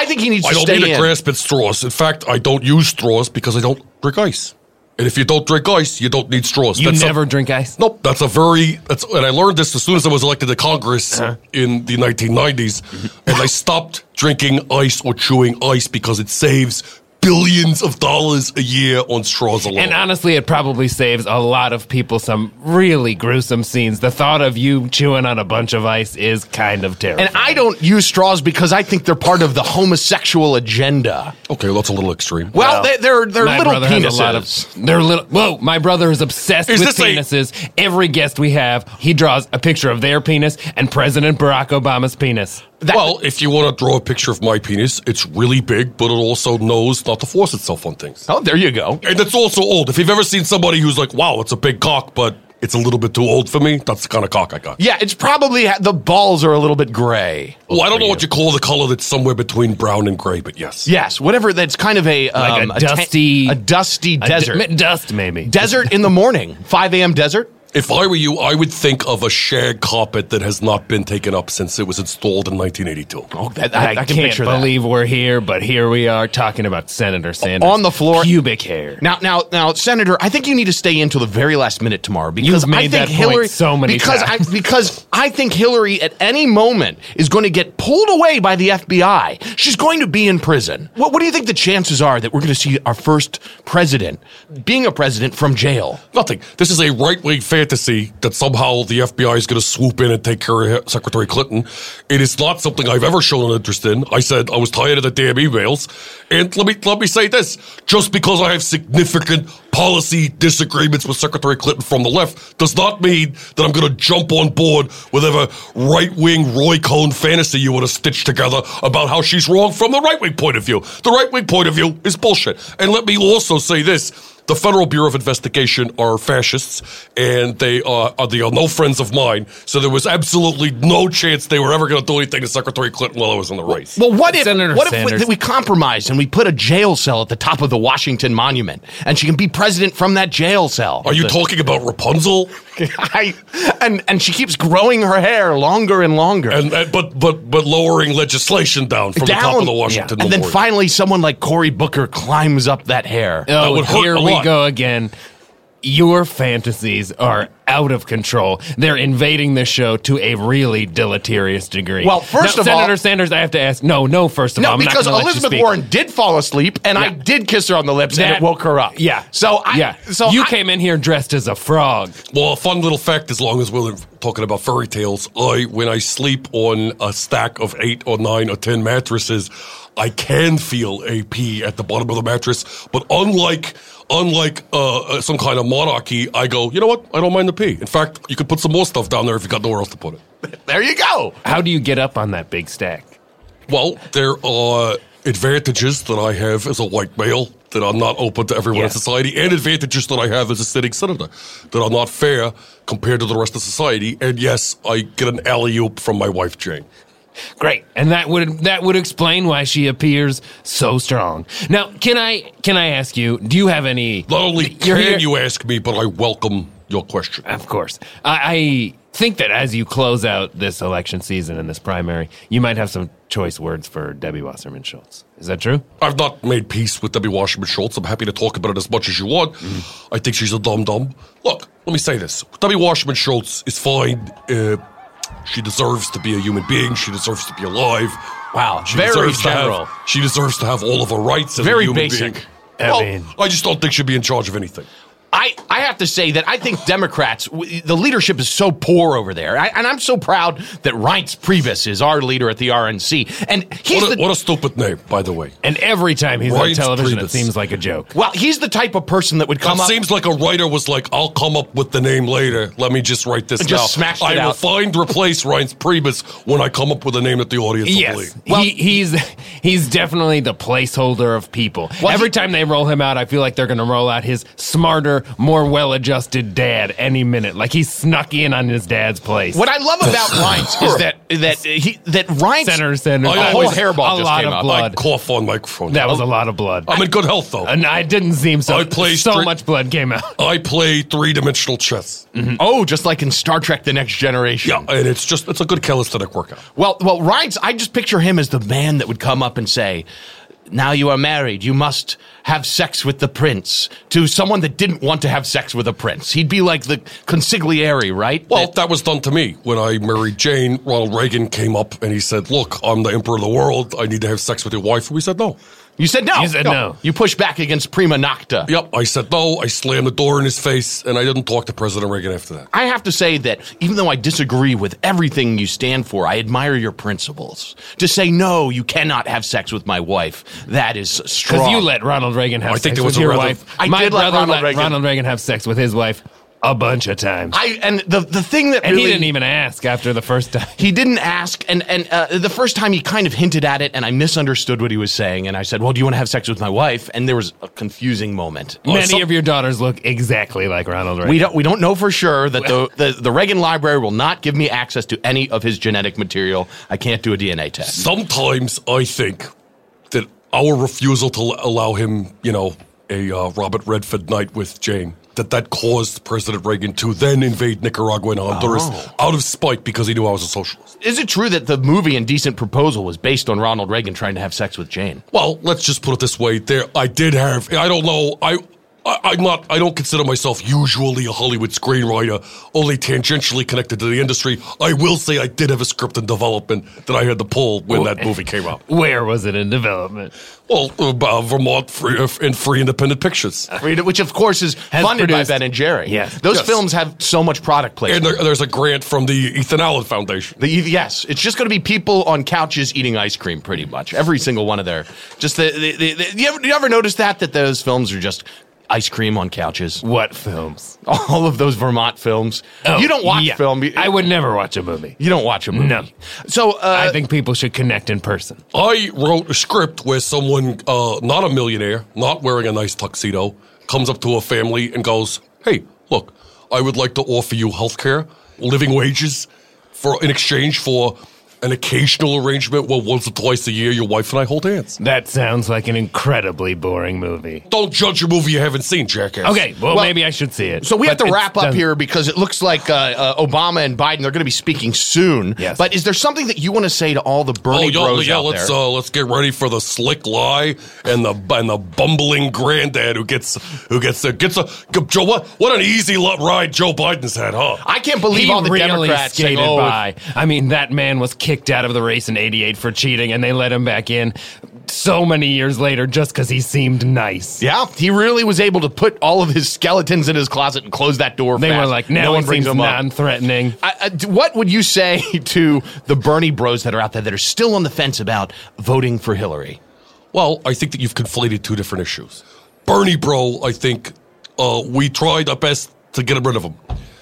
[SPEAKER 1] I think he needs
[SPEAKER 3] I
[SPEAKER 1] to
[SPEAKER 3] don't
[SPEAKER 1] stay
[SPEAKER 3] need
[SPEAKER 1] in.
[SPEAKER 3] to grasp at straws. In fact, I don't use straws because I don't drink ice. And if you don't drink ice, you don't need straws.
[SPEAKER 2] You
[SPEAKER 3] That's
[SPEAKER 2] never
[SPEAKER 3] a,
[SPEAKER 2] drink ice?
[SPEAKER 3] Nope. That's a very, that's, and I learned this as soon as I was elected to Congress uh-huh. in the nineteen nineties. And I stopped drinking ice or chewing ice because it saves billions of dollars a year on straws alone.
[SPEAKER 2] And honestly, it probably saves a lot of people some really gruesome scenes. The thought of you chewing on a bunch of ice is kind of terrible.
[SPEAKER 1] And I don't use straws because I think they're part of the homosexual agenda.
[SPEAKER 3] Okay, well, that's a little extreme.
[SPEAKER 1] Well,
[SPEAKER 2] Well,
[SPEAKER 1] they, they're they're
[SPEAKER 2] my
[SPEAKER 1] little
[SPEAKER 2] brother has
[SPEAKER 1] penises.
[SPEAKER 2] a lot of, they're little. Whoa, my brother is obsessed
[SPEAKER 3] Is
[SPEAKER 2] with
[SPEAKER 3] this a-
[SPEAKER 2] penises. Every guest we have, he draws a picture of their penis and President Barack Obama's penis.
[SPEAKER 1] That-
[SPEAKER 3] well, if you want to draw a picture of my penis, it's really big, but it also knows not to force itself on things.
[SPEAKER 1] Oh, there you go.
[SPEAKER 3] And it's also old. If you've ever seen somebody who's like, wow, it's a big cock, but it's a little bit too old for me, that's the kind of cock I got.
[SPEAKER 1] Yeah, it's probably the balls are a little bit gray.
[SPEAKER 3] Well, I don't know what you call the color that's somewhere between brown and gray, but yes.
[SPEAKER 1] Yes, whatever. That's kind of a
[SPEAKER 2] Like
[SPEAKER 1] um,
[SPEAKER 2] a dusty-
[SPEAKER 1] a, ta- a dusty desert.
[SPEAKER 2] D- dust, maybe.
[SPEAKER 1] Desert in the morning, five a.m. desert.
[SPEAKER 3] If I were you, I would think of a shag carpet that has not been taken up since it was installed in nineteen eighty-two.
[SPEAKER 1] Oh, that,
[SPEAKER 2] I,
[SPEAKER 1] I, I can
[SPEAKER 2] can't
[SPEAKER 1] picture
[SPEAKER 2] believe we're here, but here we are talking about Senator Sanders.
[SPEAKER 1] On the floor.
[SPEAKER 2] Pubic hair.
[SPEAKER 1] Now, now, now, Senator, I think you need to stay in till the very last minute tomorrow because
[SPEAKER 2] You've made
[SPEAKER 1] I think
[SPEAKER 2] that point
[SPEAKER 1] Hillary
[SPEAKER 2] so many
[SPEAKER 1] because
[SPEAKER 2] times.
[SPEAKER 1] I because I think Hillary at any moment is going to get pulled away by the F B I. She's going to be in prison. What, what do you think the chances are that we're going to see our first president being a president from jail?
[SPEAKER 3] Nothing. This is a right-wing fantasy that somehow the F B I is going to swoop in and take care of Secretary Clinton. It is not something I've ever shown an interest in. I said I was tired of the damn emails. And let me let me say this. Just because I have significant policy disagreements with Secretary Clinton from the left does not mean that I'm going to jump on board whatever right-wing Roy Cohn fantasy you want to stitch together about how she's wrong from the right-wing point of view. The right-wing point of view is bullshit. And let me also say this. The Federal Bureau of Investigation are fascists, and they are, are they are no friends of mine. So there was absolutely no chance they were ever going to do anything to Secretary Clinton while I was in the race.
[SPEAKER 1] Well, what if
[SPEAKER 2] Senator
[SPEAKER 1] what if we,
[SPEAKER 2] Sanders.
[SPEAKER 1] we compromise and we put a jail cell at the top of the Washington Monument, and she can be president from that jail cell?
[SPEAKER 3] Are you talking about Rapunzel?
[SPEAKER 1] I, and and she keeps growing her hair longer and longer.
[SPEAKER 3] And, and but but but lowering legislation down from
[SPEAKER 1] Down,
[SPEAKER 3] the top of the Washington
[SPEAKER 1] yeah. And then
[SPEAKER 3] Memorial.
[SPEAKER 1] finally, someone like Cory Booker climbs up that hair.
[SPEAKER 2] Oh,
[SPEAKER 3] would hurt
[SPEAKER 2] here
[SPEAKER 3] a
[SPEAKER 2] we
[SPEAKER 3] lot.
[SPEAKER 2] go again. Your fantasies are out of control. They're invading the show to a really deleterious degree.
[SPEAKER 1] Well, first
[SPEAKER 2] Now,
[SPEAKER 1] of all-
[SPEAKER 2] Senator Sanders, I have to ask. No, no. First of
[SPEAKER 1] No,
[SPEAKER 2] all, I'm not
[SPEAKER 1] because
[SPEAKER 2] gonna let you
[SPEAKER 1] Elizabeth
[SPEAKER 2] speak.
[SPEAKER 1] Warren did fall asleep, and I
[SPEAKER 2] Yeah.
[SPEAKER 1] did kiss her on the lips, and
[SPEAKER 2] That-
[SPEAKER 1] it woke her up.
[SPEAKER 2] Yeah.
[SPEAKER 1] So I,
[SPEAKER 2] yeah.
[SPEAKER 1] So
[SPEAKER 2] you
[SPEAKER 1] I,
[SPEAKER 2] came in here dressed as a frog.
[SPEAKER 3] Well, a fun little fact, as long as we're talking about fairy tales, I when I sleep on a stack of eight or nine or ten mattresses, I can feel a pee at the bottom of the mattress. But unlike unlike uh, some kind of monarchy, I go, you know what? I don't mind the pee. In fact, you could put some more stuff down there if you got nowhere else to put it.
[SPEAKER 1] There you go.
[SPEAKER 2] How do you get up on that big stack?
[SPEAKER 3] Well, there are advantages that I have as a white male that are not open to everyone
[SPEAKER 2] Yeah.
[SPEAKER 3] in society, and advantages that I have as a sitting senator that are not fair compared to the rest of society. And yes, I get an alley-oop from my wife, Jane.
[SPEAKER 2] Great, and that would that would explain why she appears so strong. Now, can I can I ask you? Do you have any?
[SPEAKER 3] Not only
[SPEAKER 2] You're
[SPEAKER 3] can
[SPEAKER 2] here-
[SPEAKER 3] you ask me, but I welcome your question.
[SPEAKER 2] Of course. I, I think that as you close out this election season and this primary, you might have some choice words for Debbie Wasserman Schultz. Is that true?
[SPEAKER 3] I've not made peace with Debbie Wasserman Schultz. I'm happy to talk about it as much as you want. Mm-hmm. I think she's a dum-dum. Look, let me say this. Debbie Wasserman Schultz is fine. Uh, she deserves to be a human being. She deserves to be alive.
[SPEAKER 1] Wow,
[SPEAKER 3] She
[SPEAKER 1] very
[SPEAKER 3] deserves to
[SPEAKER 1] general.
[SPEAKER 3] have, she deserves to have all of her rights as
[SPEAKER 1] Very
[SPEAKER 3] a human
[SPEAKER 1] basic.
[SPEAKER 3] being.
[SPEAKER 2] I
[SPEAKER 3] Well,
[SPEAKER 2] mean-
[SPEAKER 3] I just don't think she'd be in charge of anything.
[SPEAKER 1] I, I have to say that I think Democrats, w- the leadership is so poor over there. I, and I'm so proud that Reince Priebus is our leader at the R N C. And he's
[SPEAKER 3] What a,
[SPEAKER 1] the,
[SPEAKER 3] what a stupid name, by the way.
[SPEAKER 2] And every time he's on
[SPEAKER 3] Reince
[SPEAKER 2] television, it
[SPEAKER 3] Priebus.
[SPEAKER 2] seems like a joke.
[SPEAKER 1] well, he's the type of person that would come
[SPEAKER 3] It
[SPEAKER 1] up.
[SPEAKER 3] seems like a writer was like, I'll come up with the name later. Let me just write this
[SPEAKER 1] Just
[SPEAKER 3] now.
[SPEAKER 1] smashed it
[SPEAKER 3] I will
[SPEAKER 1] out.
[SPEAKER 3] find replace Reince Priebus when I come up with a name that the audience will
[SPEAKER 2] Yes,
[SPEAKER 3] believe.
[SPEAKER 1] Well-
[SPEAKER 2] he, he's he's definitely the placeholder of people.
[SPEAKER 1] Well,
[SPEAKER 2] Every
[SPEAKER 1] he-
[SPEAKER 2] time they roll him out, I feel like they're going to roll out his smarter, younger, more well-adjusted dad any minute. Like he snuck in on his dad's place.
[SPEAKER 1] What I love about Reince is that that he that Reince
[SPEAKER 2] Center, center.
[SPEAKER 3] I
[SPEAKER 1] a whole
[SPEAKER 3] always-
[SPEAKER 1] hairball
[SPEAKER 2] a
[SPEAKER 1] just
[SPEAKER 2] lot
[SPEAKER 1] came
[SPEAKER 2] of
[SPEAKER 1] out.
[SPEAKER 2] blood.
[SPEAKER 3] I cough on microphone.
[SPEAKER 2] That was a lot of blood.
[SPEAKER 3] I'm in good health, though.
[SPEAKER 2] And I didn't seem so.
[SPEAKER 3] I play
[SPEAKER 2] so
[SPEAKER 3] stri-
[SPEAKER 2] much blood came out.
[SPEAKER 3] I play three-dimensional chess.
[SPEAKER 1] Mm-hmm. Oh, just like in Star Trek: The Next Generation.
[SPEAKER 3] Yeah, and it's just, it's a good calisthenic workout.
[SPEAKER 1] Well, well, Reince, I just picture him as the man that would come up and say, "Now you are married, you must have sex with the prince," to someone that didn't want to have sex with a prince. He'd be like the consigliere, right?
[SPEAKER 3] Well,
[SPEAKER 1] That-
[SPEAKER 3] that was done to me. When I married Jane, Ronald Reagan came up and he said, look, I'm the emperor of the world. I need to have sex with your wife. And we said no.
[SPEAKER 1] you said no.
[SPEAKER 2] You said no.
[SPEAKER 1] You pushed back against prima nocta.
[SPEAKER 3] Yep, I said no. I slammed the door in his face, and I didn't talk to President Reagan after that.
[SPEAKER 1] I have to say that even though I disagree with everything you stand for, I admire your principles. To say, no, you cannot have sex with my wife, that is strong.
[SPEAKER 2] Because you let Ronald Reagan have
[SPEAKER 3] I think
[SPEAKER 2] sex
[SPEAKER 3] there was
[SPEAKER 2] with
[SPEAKER 3] a
[SPEAKER 2] your
[SPEAKER 3] rather-
[SPEAKER 2] wife.
[SPEAKER 1] I
[SPEAKER 2] My
[SPEAKER 1] did let
[SPEAKER 2] brother
[SPEAKER 1] Ronald
[SPEAKER 2] let
[SPEAKER 1] Reagan-
[SPEAKER 2] Ronald Reagan have sex with his wife a bunch of times.
[SPEAKER 1] I, and the, the thing that
[SPEAKER 2] and
[SPEAKER 1] really...
[SPEAKER 2] he didn't even ask after the first time.
[SPEAKER 1] He didn't ask, and, and uh, the first time he kind of hinted at it, and I misunderstood what he was saying, and I said, well, do you want to have sex with my wife? And there was a confusing moment.
[SPEAKER 2] Many
[SPEAKER 3] some-
[SPEAKER 2] of your daughters look exactly like Ronald Reagan.
[SPEAKER 1] We don't, we don't know for sure that the, the, the Reagan Library will not give me access to any of his genetic material. I can't do a D N A test.
[SPEAKER 3] Sometimes I think that our refusal to l- allow him, you know, a uh, Robert Redford night with Jane, that that caused President Reagan to then invade Nicaragua and Honduras
[SPEAKER 1] Oh.
[SPEAKER 3] out of spite because he knew I was a socialist.
[SPEAKER 1] Is it true that the movie Indecent Proposal was based on Ronald Reagan trying to have sex with Jane?
[SPEAKER 3] Well, let's just put it this way. There, I did have, I don't know, I... I, I'm not, I don't consider myself usually a Hollywood screenwriter, only tangentially connected to the industry. I will say I did have a script in development that I had to pull when that movie came out.
[SPEAKER 2] Where was it in development?
[SPEAKER 3] Well, uh, Vermont free, uh, and Free Independent Pictures.
[SPEAKER 1] Which, of course, is
[SPEAKER 2] Has
[SPEAKER 1] funded
[SPEAKER 2] produced-
[SPEAKER 1] by Ben and Jerry.
[SPEAKER 2] Yes.
[SPEAKER 1] Those
[SPEAKER 3] Yes.
[SPEAKER 1] films have so much product placement.
[SPEAKER 3] And there, there's a grant from the Ethan Allen Foundation.
[SPEAKER 1] The, yes, it's just going to be people on couches eating ice cream, pretty much. Every single one of their. Just the. the, the, the you, ever, you ever notice that that those films are just ice cream on couches?
[SPEAKER 2] What films?
[SPEAKER 1] All of those Vermont films.
[SPEAKER 2] Oh,
[SPEAKER 1] you don't watch
[SPEAKER 2] yeah.
[SPEAKER 1] film. You,
[SPEAKER 2] I would never watch a movie.
[SPEAKER 1] You don't watch a movie.
[SPEAKER 2] No.
[SPEAKER 1] So uh,
[SPEAKER 2] I think people should connect in person.
[SPEAKER 3] I wrote a script where someone, uh, not a millionaire, not wearing a nice tuxedo, comes up to a family and goes, hey, look, I would like to offer you health care, living wages, for in exchange for an occasional arrangement where once or twice a year your wife and I hold hands.
[SPEAKER 2] That sounds like an incredibly boring movie.
[SPEAKER 3] Don't judge a movie you haven't seen, jackass.
[SPEAKER 2] Okay, well,
[SPEAKER 1] Well,
[SPEAKER 2] maybe I should see it.
[SPEAKER 1] So we have
[SPEAKER 2] But
[SPEAKER 1] to
[SPEAKER 2] it's
[SPEAKER 1] wrap up
[SPEAKER 2] done-
[SPEAKER 1] here because it looks like uh, uh, Obama and Biden, they're going to be speaking soon.
[SPEAKER 2] Yes.
[SPEAKER 1] But is there something that you want to say to all the
[SPEAKER 3] Oh,
[SPEAKER 1] Bernie
[SPEAKER 3] yeah,
[SPEAKER 1] bros
[SPEAKER 3] yeah
[SPEAKER 1] out
[SPEAKER 3] let's
[SPEAKER 1] there?
[SPEAKER 3] uh, let's get ready for the slick lie and the and the bumbling granddad who gets who gets a gets a Joe. What what an easy lo- ride Joe Biden's had, huh?
[SPEAKER 1] I can't believe
[SPEAKER 2] He
[SPEAKER 1] all the
[SPEAKER 2] really
[SPEAKER 1] Democrats saying,
[SPEAKER 2] skated
[SPEAKER 1] oh,
[SPEAKER 2] by. I mean, that man was kicked out of the race in eighty-eight for cheating, and they let him back in so many years later just because he seemed nice.
[SPEAKER 1] yeah, he really was able to put all of his skeletons in his closet and close that door
[SPEAKER 2] They
[SPEAKER 1] fast.
[SPEAKER 2] were like, now
[SPEAKER 1] no
[SPEAKER 2] he
[SPEAKER 1] one brings
[SPEAKER 2] seems
[SPEAKER 1] him up.
[SPEAKER 2] non-threatening.
[SPEAKER 1] I, I, d- what would you say to the Bernie bros that are out there that are still on the fence about voting for Hillary?
[SPEAKER 3] Well, I think that you've conflated two different issues. Bernie bro, I think uh, we tried our best to get rid of him.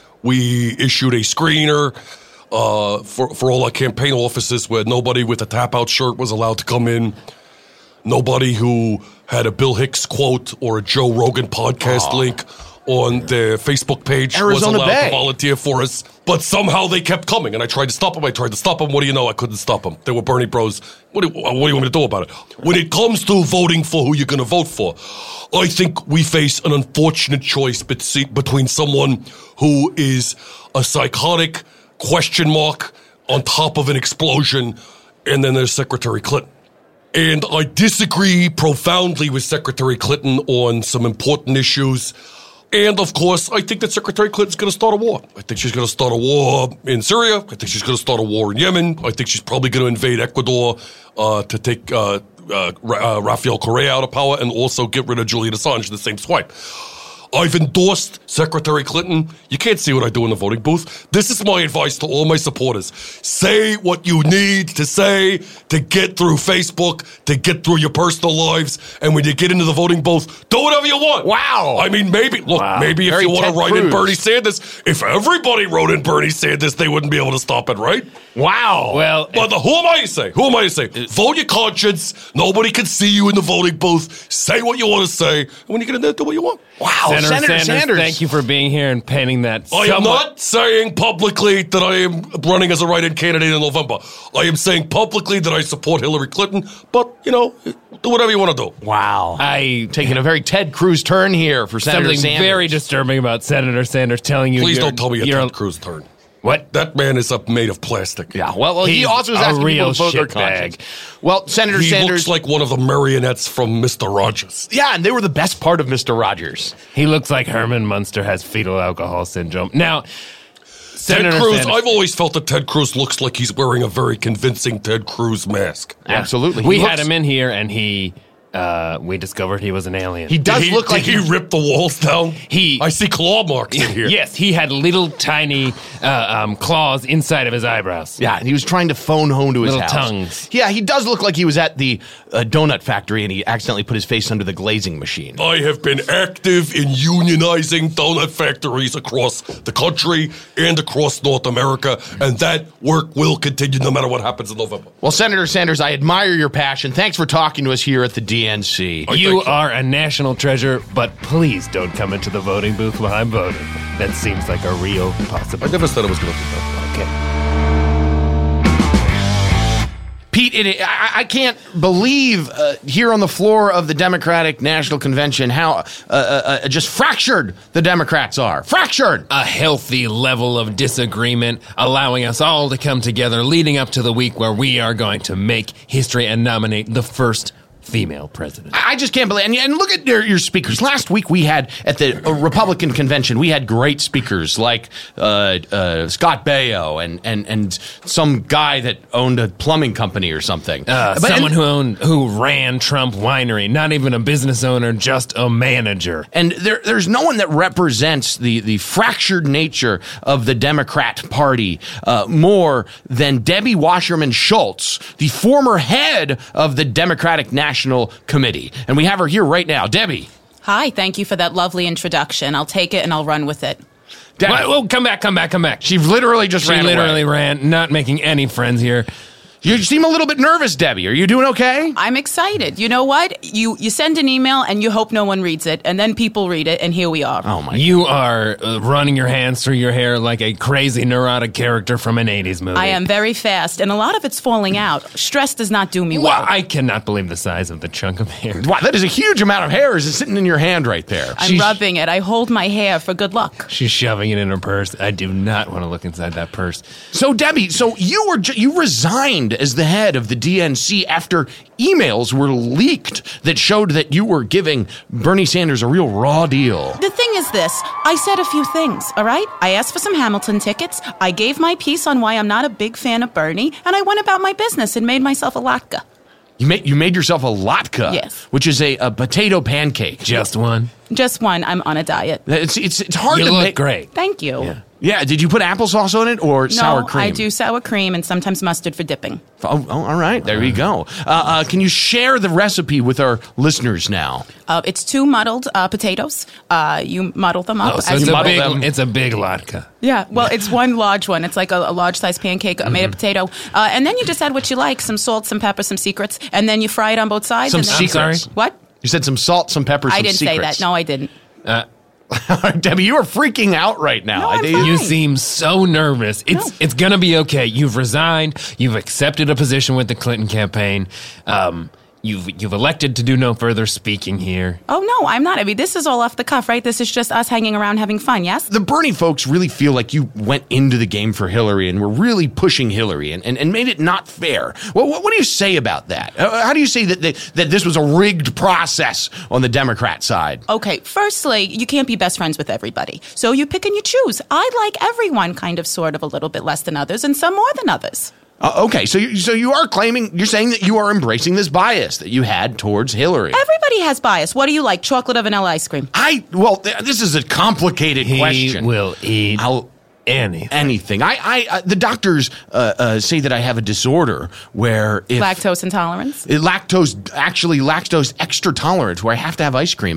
[SPEAKER 3] We issued a screener uh, for, for all our campaign offices where nobody with a tap-out shirt was allowed to come in. Nobody who had a Bill Hicks quote or a Joe Rogan podcast link on their Facebook page
[SPEAKER 1] Arizona
[SPEAKER 3] was allowed
[SPEAKER 1] Bay.
[SPEAKER 3] to volunteer for us. But somehow they kept coming, and I tried to stop them. I tried to stop them. What do you know? I couldn't stop them. They were Bernie bros. What do, what do you want me to do about it? When it comes to voting for who you're going to vote for, I think we face an unfortunate choice between between someone who is a psychotic question mark on top of an explosion, and then there's Secretary Clinton. And I disagree profoundly with Secretary Clinton on some important issues. And, of course, I think that Secretary Clinton's going to start a war. I think she's going to start a war in Syria. I think she's going to start a war in Yemen. I think she's probably going to invade Ecuador uh, to take uh, uh, Ra- uh, Rafael Correa out of power and also get rid of Julian Assange in the same swipe. I've endorsed Secretary Clinton. You can't see what I do in the voting booth. This is my advice to all my supporters. Say what you need to say to get through Facebook, to get through your personal lives, and when you get into the voting booth, do whatever you want.
[SPEAKER 1] Wow.
[SPEAKER 3] I mean, maybe, look,
[SPEAKER 2] Wow.
[SPEAKER 3] maybe if
[SPEAKER 1] Very
[SPEAKER 3] you want to
[SPEAKER 1] Ted
[SPEAKER 3] write in
[SPEAKER 1] Cruz.
[SPEAKER 3] Bernie Sanders, if everybody wrote in Bernie Sanders, they wouldn't be able to stop it, right?
[SPEAKER 1] Wow.
[SPEAKER 2] Well,
[SPEAKER 3] But the, who am I to say? Who am I to say? Vote your conscience. Nobody can see you in the voting booth. Say what you want to say. And when you get in there, do what you want.
[SPEAKER 1] wow.
[SPEAKER 2] Senator Senator,
[SPEAKER 1] Senator
[SPEAKER 2] Sanders,
[SPEAKER 1] Sanders.
[SPEAKER 2] thank you for being here and painting that.
[SPEAKER 3] I am
[SPEAKER 2] somewhat-
[SPEAKER 3] not saying publicly that I am running as a write-in candidate in November. I am saying publicly that I support Hillary Clinton, but, you know, do whatever you want to do.
[SPEAKER 1] Wow.
[SPEAKER 2] I
[SPEAKER 1] Taking a very Ted Cruz turn here for Senator
[SPEAKER 2] something
[SPEAKER 1] Sanders.
[SPEAKER 2] very disturbing about Senator Sanders telling you.
[SPEAKER 3] Please
[SPEAKER 2] you're,
[SPEAKER 3] don't tell me a
[SPEAKER 2] you're
[SPEAKER 3] Ted Cruz turn.
[SPEAKER 2] What?
[SPEAKER 3] That man is up made of plastic.
[SPEAKER 1] Yeah, well, well he
[SPEAKER 2] He's
[SPEAKER 1] also is
[SPEAKER 2] a
[SPEAKER 1] asking
[SPEAKER 2] real
[SPEAKER 1] people to vote their
[SPEAKER 2] shitbag.
[SPEAKER 1] conscience. Well, Senator
[SPEAKER 3] He
[SPEAKER 1] Sanders.
[SPEAKER 3] looks like one of the marionettes from Mister Rogers.
[SPEAKER 1] Yeah, and they were the best part of Mister Rogers.
[SPEAKER 2] He looks like Herman Munster has fetal alcohol syndrome. Now,
[SPEAKER 3] Ted
[SPEAKER 2] Senator
[SPEAKER 3] Cruz,
[SPEAKER 2] Sanders,
[SPEAKER 3] I've always felt that Ted Cruz looks like he's wearing a very convincing Ted Cruz mask.
[SPEAKER 1] Absolutely. He
[SPEAKER 2] we
[SPEAKER 1] looks-
[SPEAKER 2] had him in here, and he, uh, we discovered he was an alien.
[SPEAKER 1] He does
[SPEAKER 3] Did he,
[SPEAKER 1] look like
[SPEAKER 3] did he ripped the walls down?
[SPEAKER 2] He-
[SPEAKER 3] I see claw marks in here.
[SPEAKER 2] Yes, he had little tiny uh, um, claws inside of his eyebrows.
[SPEAKER 1] Yeah, and he was trying to phone home to his
[SPEAKER 2] Little
[SPEAKER 1] house.
[SPEAKER 2] tongues.
[SPEAKER 1] Yeah, he does look like he was at the uh, donut factory and he accidentally put his face under the glazing machine.
[SPEAKER 3] I have been active in unionizing donut factories across the country and across North America, and that work will continue no matter what happens in November.
[SPEAKER 1] Well, Senator Sanders, I admire your passion. Thanks for talking to us here at the D N C.
[SPEAKER 3] I
[SPEAKER 2] You
[SPEAKER 3] think so.
[SPEAKER 2] are a national treasure, but please don't come into the voting booth while I'm voting. That seems like a real
[SPEAKER 3] I
[SPEAKER 2] possibility.
[SPEAKER 3] never said I was going to do that.
[SPEAKER 2] Okay.
[SPEAKER 1] Pete, it, I, I can't believe uh, here on the floor of the Democratic National Convention how uh, uh, uh, just fractured the Democrats are. Fractured!
[SPEAKER 2] A healthy level of disagreement, allowing us all to come together leading up to the week where we are going to make history and nominate the first female president.
[SPEAKER 1] I just can't believe, and, and look at your, your speakers. Last week we had, at the uh, Republican convention, we had great speakers like uh, uh, Scott Baio and, and, and some guy that owned a plumbing company or something.
[SPEAKER 2] Uh,
[SPEAKER 1] But-
[SPEAKER 2] someone
[SPEAKER 1] and,
[SPEAKER 2] who owned, who ran Trump Winery, not even a business owner, just a manager.
[SPEAKER 1] And there, there's no one that represents the, the fractured nature of the Democrat Party uh, more than Debbie Wasserman Schultz, the former head of the Democratic National Committee. And we have her here right now. Debbie.
[SPEAKER 4] Hi, thank you for that lovely introduction. I'll take it and I'll run with it.
[SPEAKER 1] Debbie.
[SPEAKER 2] Whoa, whoa, come back, come back, come back.
[SPEAKER 1] She literally just
[SPEAKER 2] She
[SPEAKER 1] ran
[SPEAKER 2] literally
[SPEAKER 1] away.
[SPEAKER 2] ran, not making any friends here.
[SPEAKER 1] You seem a little bit nervous, Debbie. Are you doing okay?
[SPEAKER 4] I'm excited. You know what? You you send an email and you hope no one reads it, and then people read it, and here we are.
[SPEAKER 1] Oh, my
[SPEAKER 2] You are uh, running your hands through your hair like a crazy neurotic character from an eighties movie.
[SPEAKER 4] I am very fast, and a lot of it's falling out. Stress does not do me well.
[SPEAKER 2] Wow, I cannot believe the size of the chunk of hair.
[SPEAKER 1] Wow, that is a huge amount of hair is sitting in your hand right there.
[SPEAKER 4] I'm
[SPEAKER 1] She's-
[SPEAKER 4] rubbing it. I hold my hair for good luck.
[SPEAKER 2] She's shoving it in her purse. I do not want to look inside that purse.
[SPEAKER 1] So, Debbie, so you were ju- you resigned as the head of the D N C after emails were leaked that showed that you were giving Bernie Sanders a real raw deal.
[SPEAKER 4] The thing is this, I said a few things, all right? I asked for some Hamilton tickets, I gave my piece on why I'm not a big fan of Bernie, and I went about my business and made myself a latke.
[SPEAKER 1] You made you made yourself a latke,
[SPEAKER 4] Yes.
[SPEAKER 1] which is a, a potato pancake.
[SPEAKER 2] Just one.
[SPEAKER 4] Just one, I'm on a diet.
[SPEAKER 1] It's it's it's hard
[SPEAKER 2] You
[SPEAKER 1] to
[SPEAKER 2] look
[SPEAKER 1] make.
[SPEAKER 2] great.
[SPEAKER 4] Thank you.
[SPEAKER 2] Yeah.
[SPEAKER 1] Yeah, did you put applesauce on it or
[SPEAKER 4] No,
[SPEAKER 1] sour cream?
[SPEAKER 4] I do sour cream and sometimes mustard for dipping.
[SPEAKER 1] Oh, oh, all right, there you go. Uh, uh, can you share the recipe with our listeners now?
[SPEAKER 4] Uh, it's two muddled uh, potatoes. Uh, you muddle them up.
[SPEAKER 2] Oh, so
[SPEAKER 4] as
[SPEAKER 2] it's
[SPEAKER 4] you
[SPEAKER 2] a
[SPEAKER 1] muddle
[SPEAKER 2] big,
[SPEAKER 1] them.
[SPEAKER 2] it's a big latke.
[SPEAKER 4] Yeah, well, it's one large one. It's like a, a large size pancake uh,
[SPEAKER 2] Mm-hmm.
[SPEAKER 4] made of potato. Uh, and then you just add what you like, some salt, some pepper, some secrets, and then you fry it on both sides.
[SPEAKER 1] Some
[SPEAKER 4] and then-
[SPEAKER 1] secrets.
[SPEAKER 2] sorry?
[SPEAKER 4] What?
[SPEAKER 1] You said some salt, some pepper, some
[SPEAKER 4] I didn't
[SPEAKER 1] secrets.
[SPEAKER 4] say that. No, I didn't.
[SPEAKER 1] All right, Debbie, you are freaking out right now.
[SPEAKER 4] No,
[SPEAKER 1] I
[SPEAKER 4] I'm
[SPEAKER 1] think-
[SPEAKER 4] fine.
[SPEAKER 2] You seem so nervous. It's
[SPEAKER 4] No.
[SPEAKER 2] it's gonna be okay. You've resigned. You've accepted a position with the Clinton campaign. Um, you've you've elected to do no further speaking here.
[SPEAKER 4] Oh, no, I'm not. I mean, this is all off the cuff, right? This is just us hanging around having fun, yes?
[SPEAKER 1] the Bernie folks really feel like you went into the game for Hillary and were really pushing Hillary and, and, and made it not fair. Well, what, what do you say about that? Uh, how do you say that, they, that this was a rigged process on the Democrat side?
[SPEAKER 4] Okay, firstly, you can't be best friends with everybody. So you pick and you choose. I like everyone kind of sort of a little bit less than others and some more than others.
[SPEAKER 1] Uh, okay, so you, so you are claiming, you're saying that you are embracing this bias that you had towards Hillary.
[SPEAKER 4] Everybody has bias. What do you like, chocolate or vanilla ice cream?
[SPEAKER 1] I, well, th- this is a complicated
[SPEAKER 2] He
[SPEAKER 1] question.
[SPEAKER 2] will eat
[SPEAKER 1] I'll,
[SPEAKER 2] anything.
[SPEAKER 1] anything. I, I, uh, the doctors uh, uh, say that I have a disorder where if
[SPEAKER 4] Lactose intolerance?
[SPEAKER 1] it lactose, actually lactose extra tolerance, where I have to have ice cream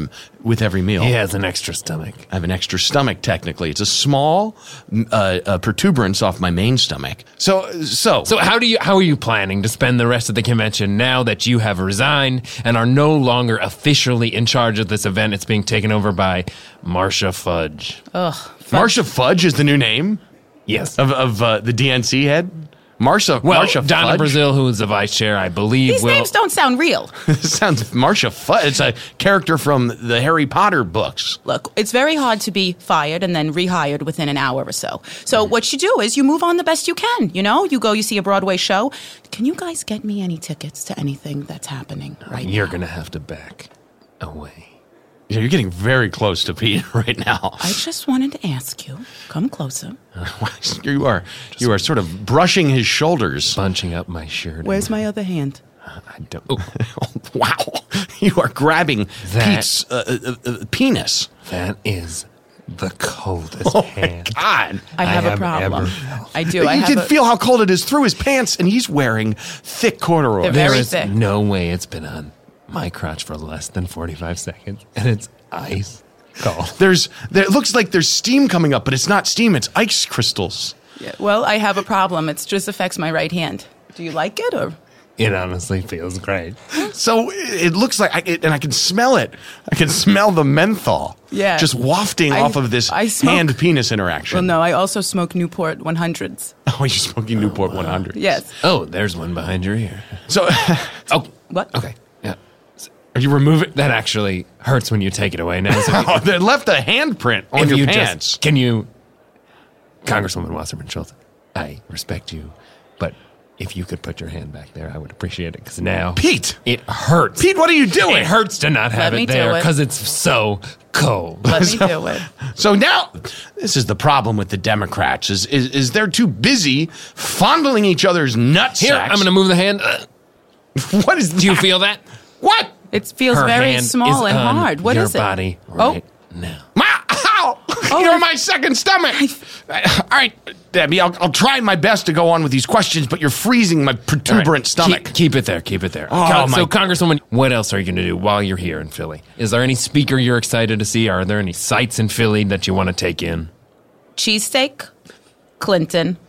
[SPEAKER 1] with every meal.
[SPEAKER 2] He has an extra stomach.
[SPEAKER 1] I have an extra stomach, technically. It's a small uh, uh, protuberance off my main stomach. So, so,
[SPEAKER 2] So how do you how are you planning to spend the rest of the convention now that you have resigned and are no longer officially in charge of this event? It's being taken over by Marcia Fudge.
[SPEAKER 4] Ugh.
[SPEAKER 1] Marcia Fudge is the new name
[SPEAKER 2] Yes.
[SPEAKER 1] of, of uh, the D N C head? Marcia,
[SPEAKER 2] Well,
[SPEAKER 1] Marcia
[SPEAKER 2] Donna
[SPEAKER 1] Fudge?
[SPEAKER 2] Brazil, who is the vice chair, I believe,
[SPEAKER 4] These
[SPEAKER 2] will.
[SPEAKER 4] names don't sound real.
[SPEAKER 1] Sounds Marcia Fudge. It's a character from the Harry Potter books.
[SPEAKER 4] Look, it's very hard to be fired and then rehired within an hour or so. So what you do is you move on the best you can, you know? You go, you see a Broadway show. Can you guys get me any tickets to anything that's happening right
[SPEAKER 2] You're
[SPEAKER 4] now?
[SPEAKER 2] going to have to back away.
[SPEAKER 1] Yeah, you're getting very close to Pete right now.
[SPEAKER 4] I just wanted to ask you, come closer.
[SPEAKER 1] You are you are sort of brushing his shoulders.
[SPEAKER 2] Bunching up my shirt.
[SPEAKER 4] Where's my other hand?
[SPEAKER 2] I don't. Oh,
[SPEAKER 1] Wow. You are grabbing
[SPEAKER 2] That-
[SPEAKER 1] Pete's uh, uh, uh, penis.
[SPEAKER 2] that is the coldest hand.
[SPEAKER 1] God.
[SPEAKER 4] I have
[SPEAKER 2] I
[SPEAKER 4] a
[SPEAKER 2] have
[SPEAKER 4] problem.
[SPEAKER 2] ever felt.
[SPEAKER 4] I do. I
[SPEAKER 1] You
[SPEAKER 4] have
[SPEAKER 1] can
[SPEAKER 4] a,
[SPEAKER 1] feel how cold it is through his pants, and he's wearing thick corduroy.
[SPEAKER 4] They're
[SPEAKER 2] There
[SPEAKER 4] very
[SPEAKER 2] is
[SPEAKER 4] thick.
[SPEAKER 2] no way it's been on my crotch for less than forty-five seconds, and it's ice cold.
[SPEAKER 1] There's there it looks like there's steam coming up, but it's not steam, it's ice crystals.
[SPEAKER 4] Yeah, well, I have a problem. It just affects my right hand. Do you like it or?
[SPEAKER 2] It honestly feels great.
[SPEAKER 1] So it looks like, I, it, and I can smell it. I can smell the menthol.
[SPEAKER 4] Yeah.
[SPEAKER 1] Just wafting
[SPEAKER 4] I-
[SPEAKER 1] off of this
[SPEAKER 4] I smoke-
[SPEAKER 1] hand-penis interaction.
[SPEAKER 4] Well, no, I also smoke Newport one hundreds.
[SPEAKER 1] Oh, you're smoking Newport one hundred.
[SPEAKER 4] Yes.
[SPEAKER 2] Oh, there's one behind your ear.
[SPEAKER 1] So,
[SPEAKER 2] Oh,
[SPEAKER 4] What?
[SPEAKER 2] okay. Yeah.
[SPEAKER 1] are you removing?
[SPEAKER 2] That actually hurts when you take it away now. So
[SPEAKER 1] Oh, they left a handprint on
[SPEAKER 2] if
[SPEAKER 1] your
[SPEAKER 2] you
[SPEAKER 1] pants.
[SPEAKER 2] just, can you, Congresswoman Wasserman Schultz, I respect you, but if you could put your hand back there, I would appreciate it, because now
[SPEAKER 1] Pete!
[SPEAKER 2] it hurts.
[SPEAKER 1] Pete, what are you doing?
[SPEAKER 2] It hurts to not have
[SPEAKER 4] Let me
[SPEAKER 2] it
[SPEAKER 4] do
[SPEAKER 2] there
[SPEAKER 4] it.
[SPEAKER 2] because it's so cold.
[SPEAKER 4] Let me do it.
[SPEAKER 1] So now, this is the problem with the Democrats: is is, is they're too busy fondling each other's nutsacks.
[SPEAKER 2] Here, I'm going to move the hand. Uh,
[SPEAKER 1] What is?
[SPEAKER 2] do you
[SPEAKER 1] that?
[SPEAKER 2] feel that?
[SPEAKER 1] What?
[SPEAKER 4] It feels
[SPEAKER 2] Her
[SPEAKER 4] very
[SPEAKER 2] hand
[SPEAKER 4] small
[SPEAKER 2] is
[SPEAKER 4] and
[SPEAKER 2] on
[SPEAKER 4] hard. What
[SPEAKER 2] your
[SPEAKER 4] is it?
[SPEAKER 2] body
[SPEAKER 4] Oh.
[SPEAKER 2] right now.
[SPEAKER 1] Ma- Ow!
[SPEAKER 4] Oh,
[SPEAKER 1] You're
[SPEAKER 4] I-
[SPEAKER 1] my second stomach. All right, Debbie, I'll, I'll try my best to go on with these questions, but you're freezing my protuberant
[SPEAKER 2] All right,
[SPEAKER 1] stomach.
[SPEAKER 2] Keep, keep it there. Keep it there.
[SPEAKER 1] Oh,
[SPEAKER 2] Con-
[SPEAKER 1] my-
[SPEAKER 2] so, Congresswoman, what else are you going to do while you're here in Philly? Is there any speaker you're excited to see? Are there any sites in Philly that you want to take in?
[SPEAKER 4] Cheesesteak, Clinton.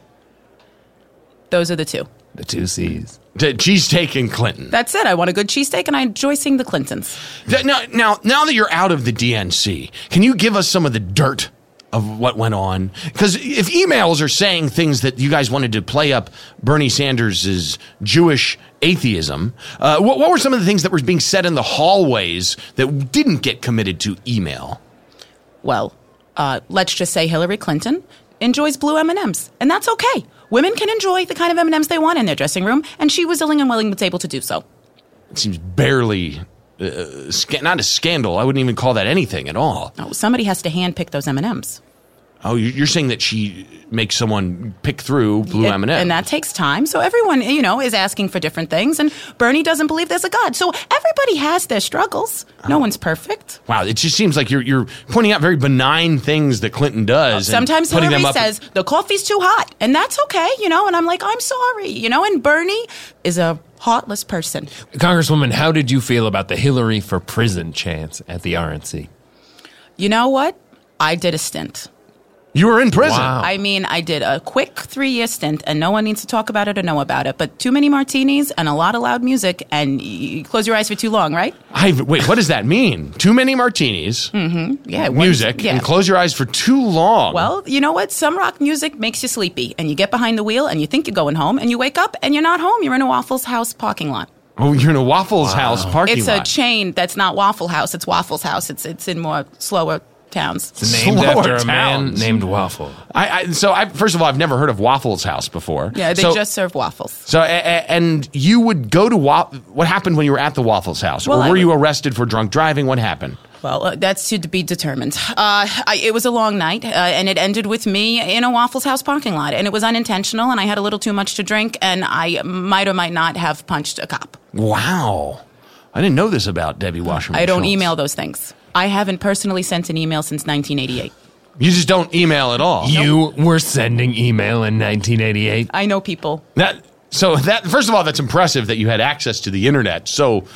[SPEAKER 4] Those are the two.
[SPEAKER 2] The two C's.
[SPEAKER 1] D- Cheesesteak and Clinton.
[SPEAKER 4] That's it. I want a good cheesesteak, and I enjoy seeing the Clintons.
[SPEAKER 1] Th- Now, now, now that you're out of the D N C, can you give us some of the dirt of what went on? Because if emails are saying things that you guys wanted to play up Bernie Sanders' Jewish atheism, uh, what, what were some of the things that were being said in the hallways that didn't get committed to email?
[SPEAKER 4] Well, uh, let's just say Hillary Clinton enjoys blue M and M's, and that's okay. Women can enjoy the kind of M and M's they want in their dressing room, and she was willing and willing was able to do so.
[SPEAKER 1] It seems barely, uh, sca- not a scandal. I wouldn't even call that anything at all.
[SPEAKER 4] Oh, somebody has to handpick those M and M's.
[SPEAKER 1] Oh, you- you're saying that she makes someone pick through blue M and M's.
[SPEAKER 4] And that takes time. So everyone, you know, is asking for different things. And Bernie doesn't believe there's a God. So everybody has their struggles. No one's perfect.
[SPEAKER 1] Wow, it just seems like you're you're pointing out very benign things that Clinton does. and
[SPEAKER 4] Sometimes
[SPEAKER 1] putting
[SPEAKER 4] Hillary
[SPEAKER 1] them up
[SPEAKER 4] says, the coffee's too hot. And that's okay, you know. And I'm like, I'm sorry, you know. And Bernie is a heartless person.
[SPEAKER 2] Congresswoman, how did you feel about the Hillary for prison chance at the R N C?
[SPEAKER 4] You know what? I did a stint.
[SPEAKER 1] You were in prison.
[SPEAKER 2] Wow.
[SPEAKER 4] I mean, I did a quick three-year stint, and no one needs to talk about it or know about it. But too many martinis and a lot of loud music, and you close your eyes for too long, right?
[SPEAKER 1] I, wait, what does that mean? Too many martinis,
[SPEAKER 4] Yeah, one-
[SPEAKER 1] music,
[SPEAKER 4] yeah.
[SPEAKER 1] and close your eyes for too long.
[SPEAKER 4] Well, you know what? Some rock music makes you sleepy, and you get behind the wheel, and you think you're going home, and you wake up, and you're not home. You're in a Waffles House parking lot.
[SPEAKER 1] oh, you're in a Waffles House parking
[SPEAKER 4] It's
[SPEAKER 1] lot.
[SPEAKER 4] a chain that's not Waffle House. It's Waffles House. It's it's in more slower towns.
[SPEAKER 2] It's named
[SPEAKER 1] Slower
[SPEAKER 2] after a man
[SPEAKER 1] towns.
[SPEAKER 2] named Waffle.
[SPEAKER 1] I, I, so, I, first of all, I've never heard of Waffles House before.
[SPEAKER 4] Yeah, they
[SPEAKER 1] so,
[SPEAKER 4] just serve waffles.
[SPEAKER 1] So, a, a, and you would go to Wa- what happened when you were at the Waffles House,
[SPEAKER 4] Well,
[SPEAKER 1] or
[SPEAKER 4] I
[SPEAKER 1] were you
[SPEAKER 4] would-
[SPEAKER 1] arrested for drunk driving? What happened?
[SPEAKER 4] Well, uh, that's to be determined. Uh, I, it was a long night, uh, and it ended with me in a Waffles House parking lot, and it was unintentional, and I had a little too much to drink, and I might or might not have punched a cop.
[SPEAKER 1] Wow, I didn't know this about Debbie Wasserman.
[SPEAKER 4] I don't
[SPEAKER 1] Schultz.
[SPEAKER 4] email those things. I haven't personally sent an email since nineteen eighty-eight.
[SPEAKER 1] You just don't email at all.
[SPEAKER 2] You were sending email in nineteen eighty-eight.
[SPEAKER 4] I know people.
[SPEAKER 1] That so that first of all, that's impressive that you had access to the internet so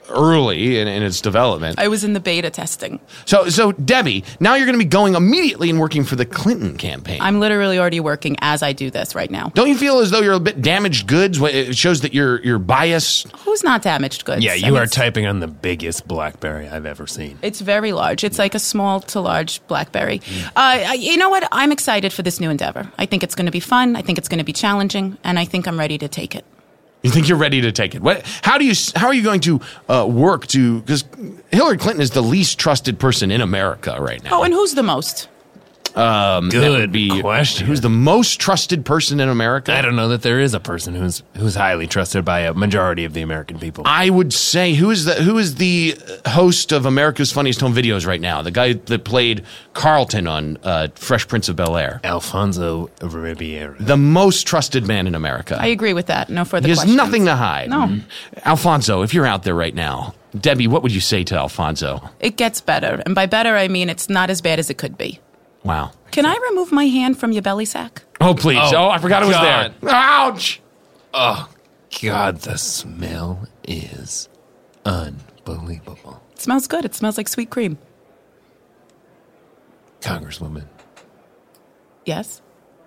[SPEAKER 1] early in, in its development.
[SPEAKER 4] I was in the beta testing.
[SPEAKER 1] So, so Debbie, now you're going to be going immediately and working for the Clinton campaign.
[SPEAKER 4] I'm literally already working as I do this right now.
[SPEAKER 1] Don't you feel as though you're a bit damaged goods? It shows that you're you're biased.
[SPEAKER 4] Who's not damaged goods?
[SPEAKER 2] Yeah,
[SPEAKER 4] I
[SPEAKER 2] you
[SPEAKER 4] mean,
[SPEAKER 2] are typing on the biggest BlackBerry I've ever seen.
[SPEAKER 4] It's very large. It's like a small to large BlackBerry. Uh, I- you know what? I'm excited for this new endeavor. I think it's going to be fun. I think it's going to be challenging, and I think I'm ready to take it.
[SPEAKER 1] You think you're ready to take it? What? How do you? How are you going to uh, work to? Because Hillary Clinton is the least trusted person in America right now.
[SPEAKER 4] Oh, and who's the most?
[SPEAKER 1] Um, that
[SPEAKER 2] Good
[SPEAKER 1] would be,
[SPEAKER 2] question.
[SPEAKER 1] Who's the most trusted person in America?
[SPEAKER 2] I don't know that there is a person who's who's highly trusted by a majority of the American people.
[SPEAKER 1] I would say who is the who is the host of America's Funniest Home Videos right now? The guy that played Carlton on uh, Fresh Prince of Bel-Air.
[SPEAKER 2] Alfonso Ribeiro.
[SPEAKER 1] The most trusted man in America.
[SPEAKER 4] I agree with that. No further
[SPEAKER 1] he has
[SPEAKER 4] questions.
[SPEAKER 1] nothing to hide.
[SPEAKER 4] No.
[SPEAKER 1] Alfonso, if you're out there right now, Debbie, what would you say to Alfonso?
[SPEAKER 4] It gets better. And by better, I mean it's not as bad as it could be.
[SPEAKER 1] Wow.
[SPEAKER 4] Can I remove my hand from your belly sack?
[SPEAKER 1] Oh, please. Oh,
[SPEAKER 2] Oh,
[SPEAKER 1] I forgot it was
[SPEAKER 2] God.
[SPEAKER 1] there. Ouch.
[SPEAKER 2] Oh, God, the smell is unbelievable.
[SPEAKER 4] It smells good. It smells like sweet cream.
[SPEAKER 2] Congresswoman,
[SPEAKER 4] Yes?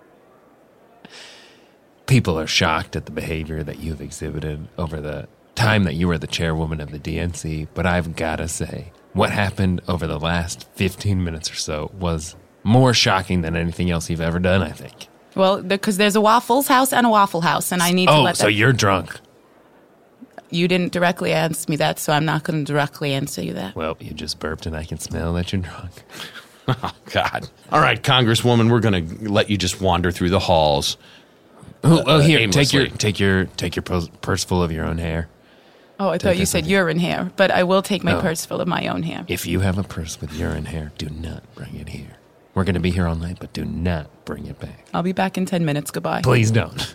[SPEAKER 2] people are shocked at the behavior that you've exhibited over the time that you were the chairwoman of the D N C, but I've got to say, what happened over the last fifteen minutes or so was more shocking than anything else you've ever done, I think.
[SPEAKER 4] Well, because there's a Waffles House and a Waffle House, and I need to
[SPEAKER 2] Oh,
[SPEAKER 4] let
[SPEAKER 2] so
[SPEAKER 4] that...
[SPEAKER 2] you're drunk.
[SPEAKER 4] You didn't directly ask me that, so I'm not going to directly answer you that.
[SPEAKER 2] Well, you just burped and I can smell that you're drunk.
[SPEAKER 1] Oh, God. All right, Congresswoman, we're going to let you just wander through the halls.
[SPEAKER 2] Oh, oh
[SPEAKER 1] uh,
[SPEAKER 2] here, take your
[SPEAKER 1] aimlessly.
[SPEAKER 2] take your take your purse purse full of your own hair.
[SPEAKER 4] Oh, I thought you
[SPEAKER 2] us
[SPEAKER 4] said
[SPEAKER 2] with
[SPEAKER 4] urine hair, but I will take my
[SPEAKER 2] No.
[SPEAKER 4] purse full of my own hair.
[SPEAKER 2] If you have a purse with urine hair, do not bring it here. We're going to be here all night, but do not bring it back.
[SPEAKER 4] I'll be back in ten minutes. Goodbye.
[SPEAKER 2] Please don't.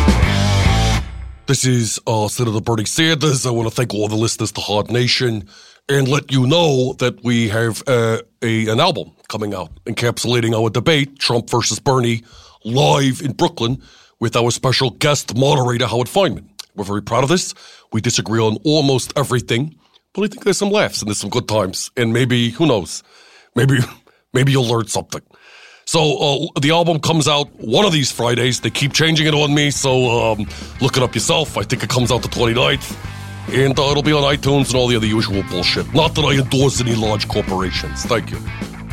[SPEAKER 3] This is uh, Senator Bernie Sanders. I want to thank all the listeners to Hard Nation and let you know that we have uh, a an album coming out encapsulating our debate, Trump versus Bernie, live in Brooklyn with our special guest moderator, Howard Feynman. We're very proud of this. We disagree on almost everything, but I think there's some laughs and there's some good times. And maybe, who knows, maybe maybe you'll learn something. So uh, the album comes out one of these Fridays. They keep changing it on me, so um, look it up yourself. I think it comes out the twenty-ninth. And uh, it'll be on iTunes and all the other usual bullshit. Not that I endorse any large corporations. Thank you.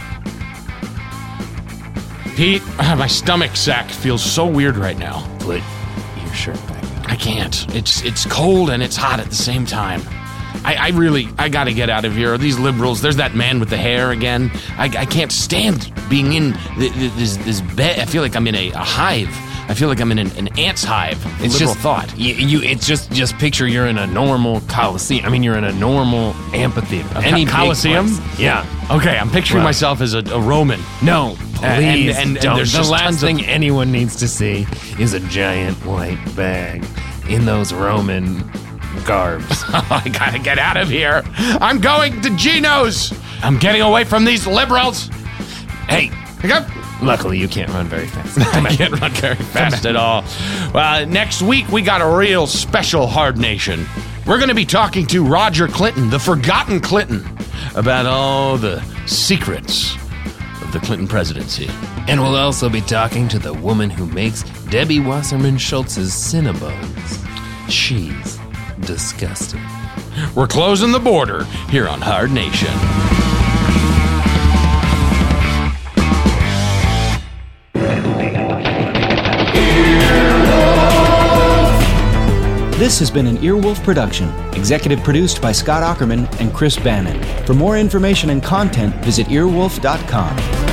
[SPEAKER 1] Pete, my stomach sack feels so weird right now.
[SPEAKER 2] Put your shirt back.
[SPEAKER 1] I can't. It's it's cold and it's hot at the same time. I, I really, I gotta get out of here. These liberals, there's that man with the hair again. I, I can't stand being in th- th- this this bed. I feel like I'm in a, a hive. I feel like I'm in an, an ant's hive.
[SPEAKER 2] It's
[SPEAKER 1] Liberal
[SPEAKER 2] just
[SPEAKER 1] thought.
[SPEAKER 2] You, you. It's just just picture you're in a normal coliseum. I mean, you're in a normal amphitheater. Any big
[SPEAKER 1] coliseum?
[SPEAKER 2] place. Yeah.
[SPEAKER 1] Okay, I'm picturing
[SPEAKER 2] Well-
[SPEAKER 1] myself as a, a Roman.
[SPEAKER 2] No, please
[SPEAKER 1] and- and
[SPEAKER 2] don't.
[SPEAKER 1] there's
[SPEAKER 2] The
[SPEAKER 1] just
[SPEAKER 2] last
[SPEAKER 1] tons of-
[SPEAKER 2] thing anyone needs to see is a giant white bag in those Roman garbs.
[SPEAKER 1] I gotta get out of here. I'm going to Gino's. I'm getting away from these liberals.
[SPEAKER 2] Hey,
[SPEAKER 1] Okay.
[SPEAKER 2] luckily you can't run very fast.
[SPEAKER 1] I can't run very fast at all. Well, next week we got a real special Hard Nation. We're going to be talking to Roger Clinton, the forgotten Clinton, about all the secrets of the Clinton presidency.
[SPEAKER 2] And we'll also be talking to the woman who makes Debbie Wasserman Schultz's Cinnabons. She's disgusting.
[SPEAKER 1] We're closing the border here on Hard Nation.
[SPEAKER 5] This has been an Earwolf production, executive produced by Scott Ackerman and Chris Bannon. For more information and content, visit earwolf dot com.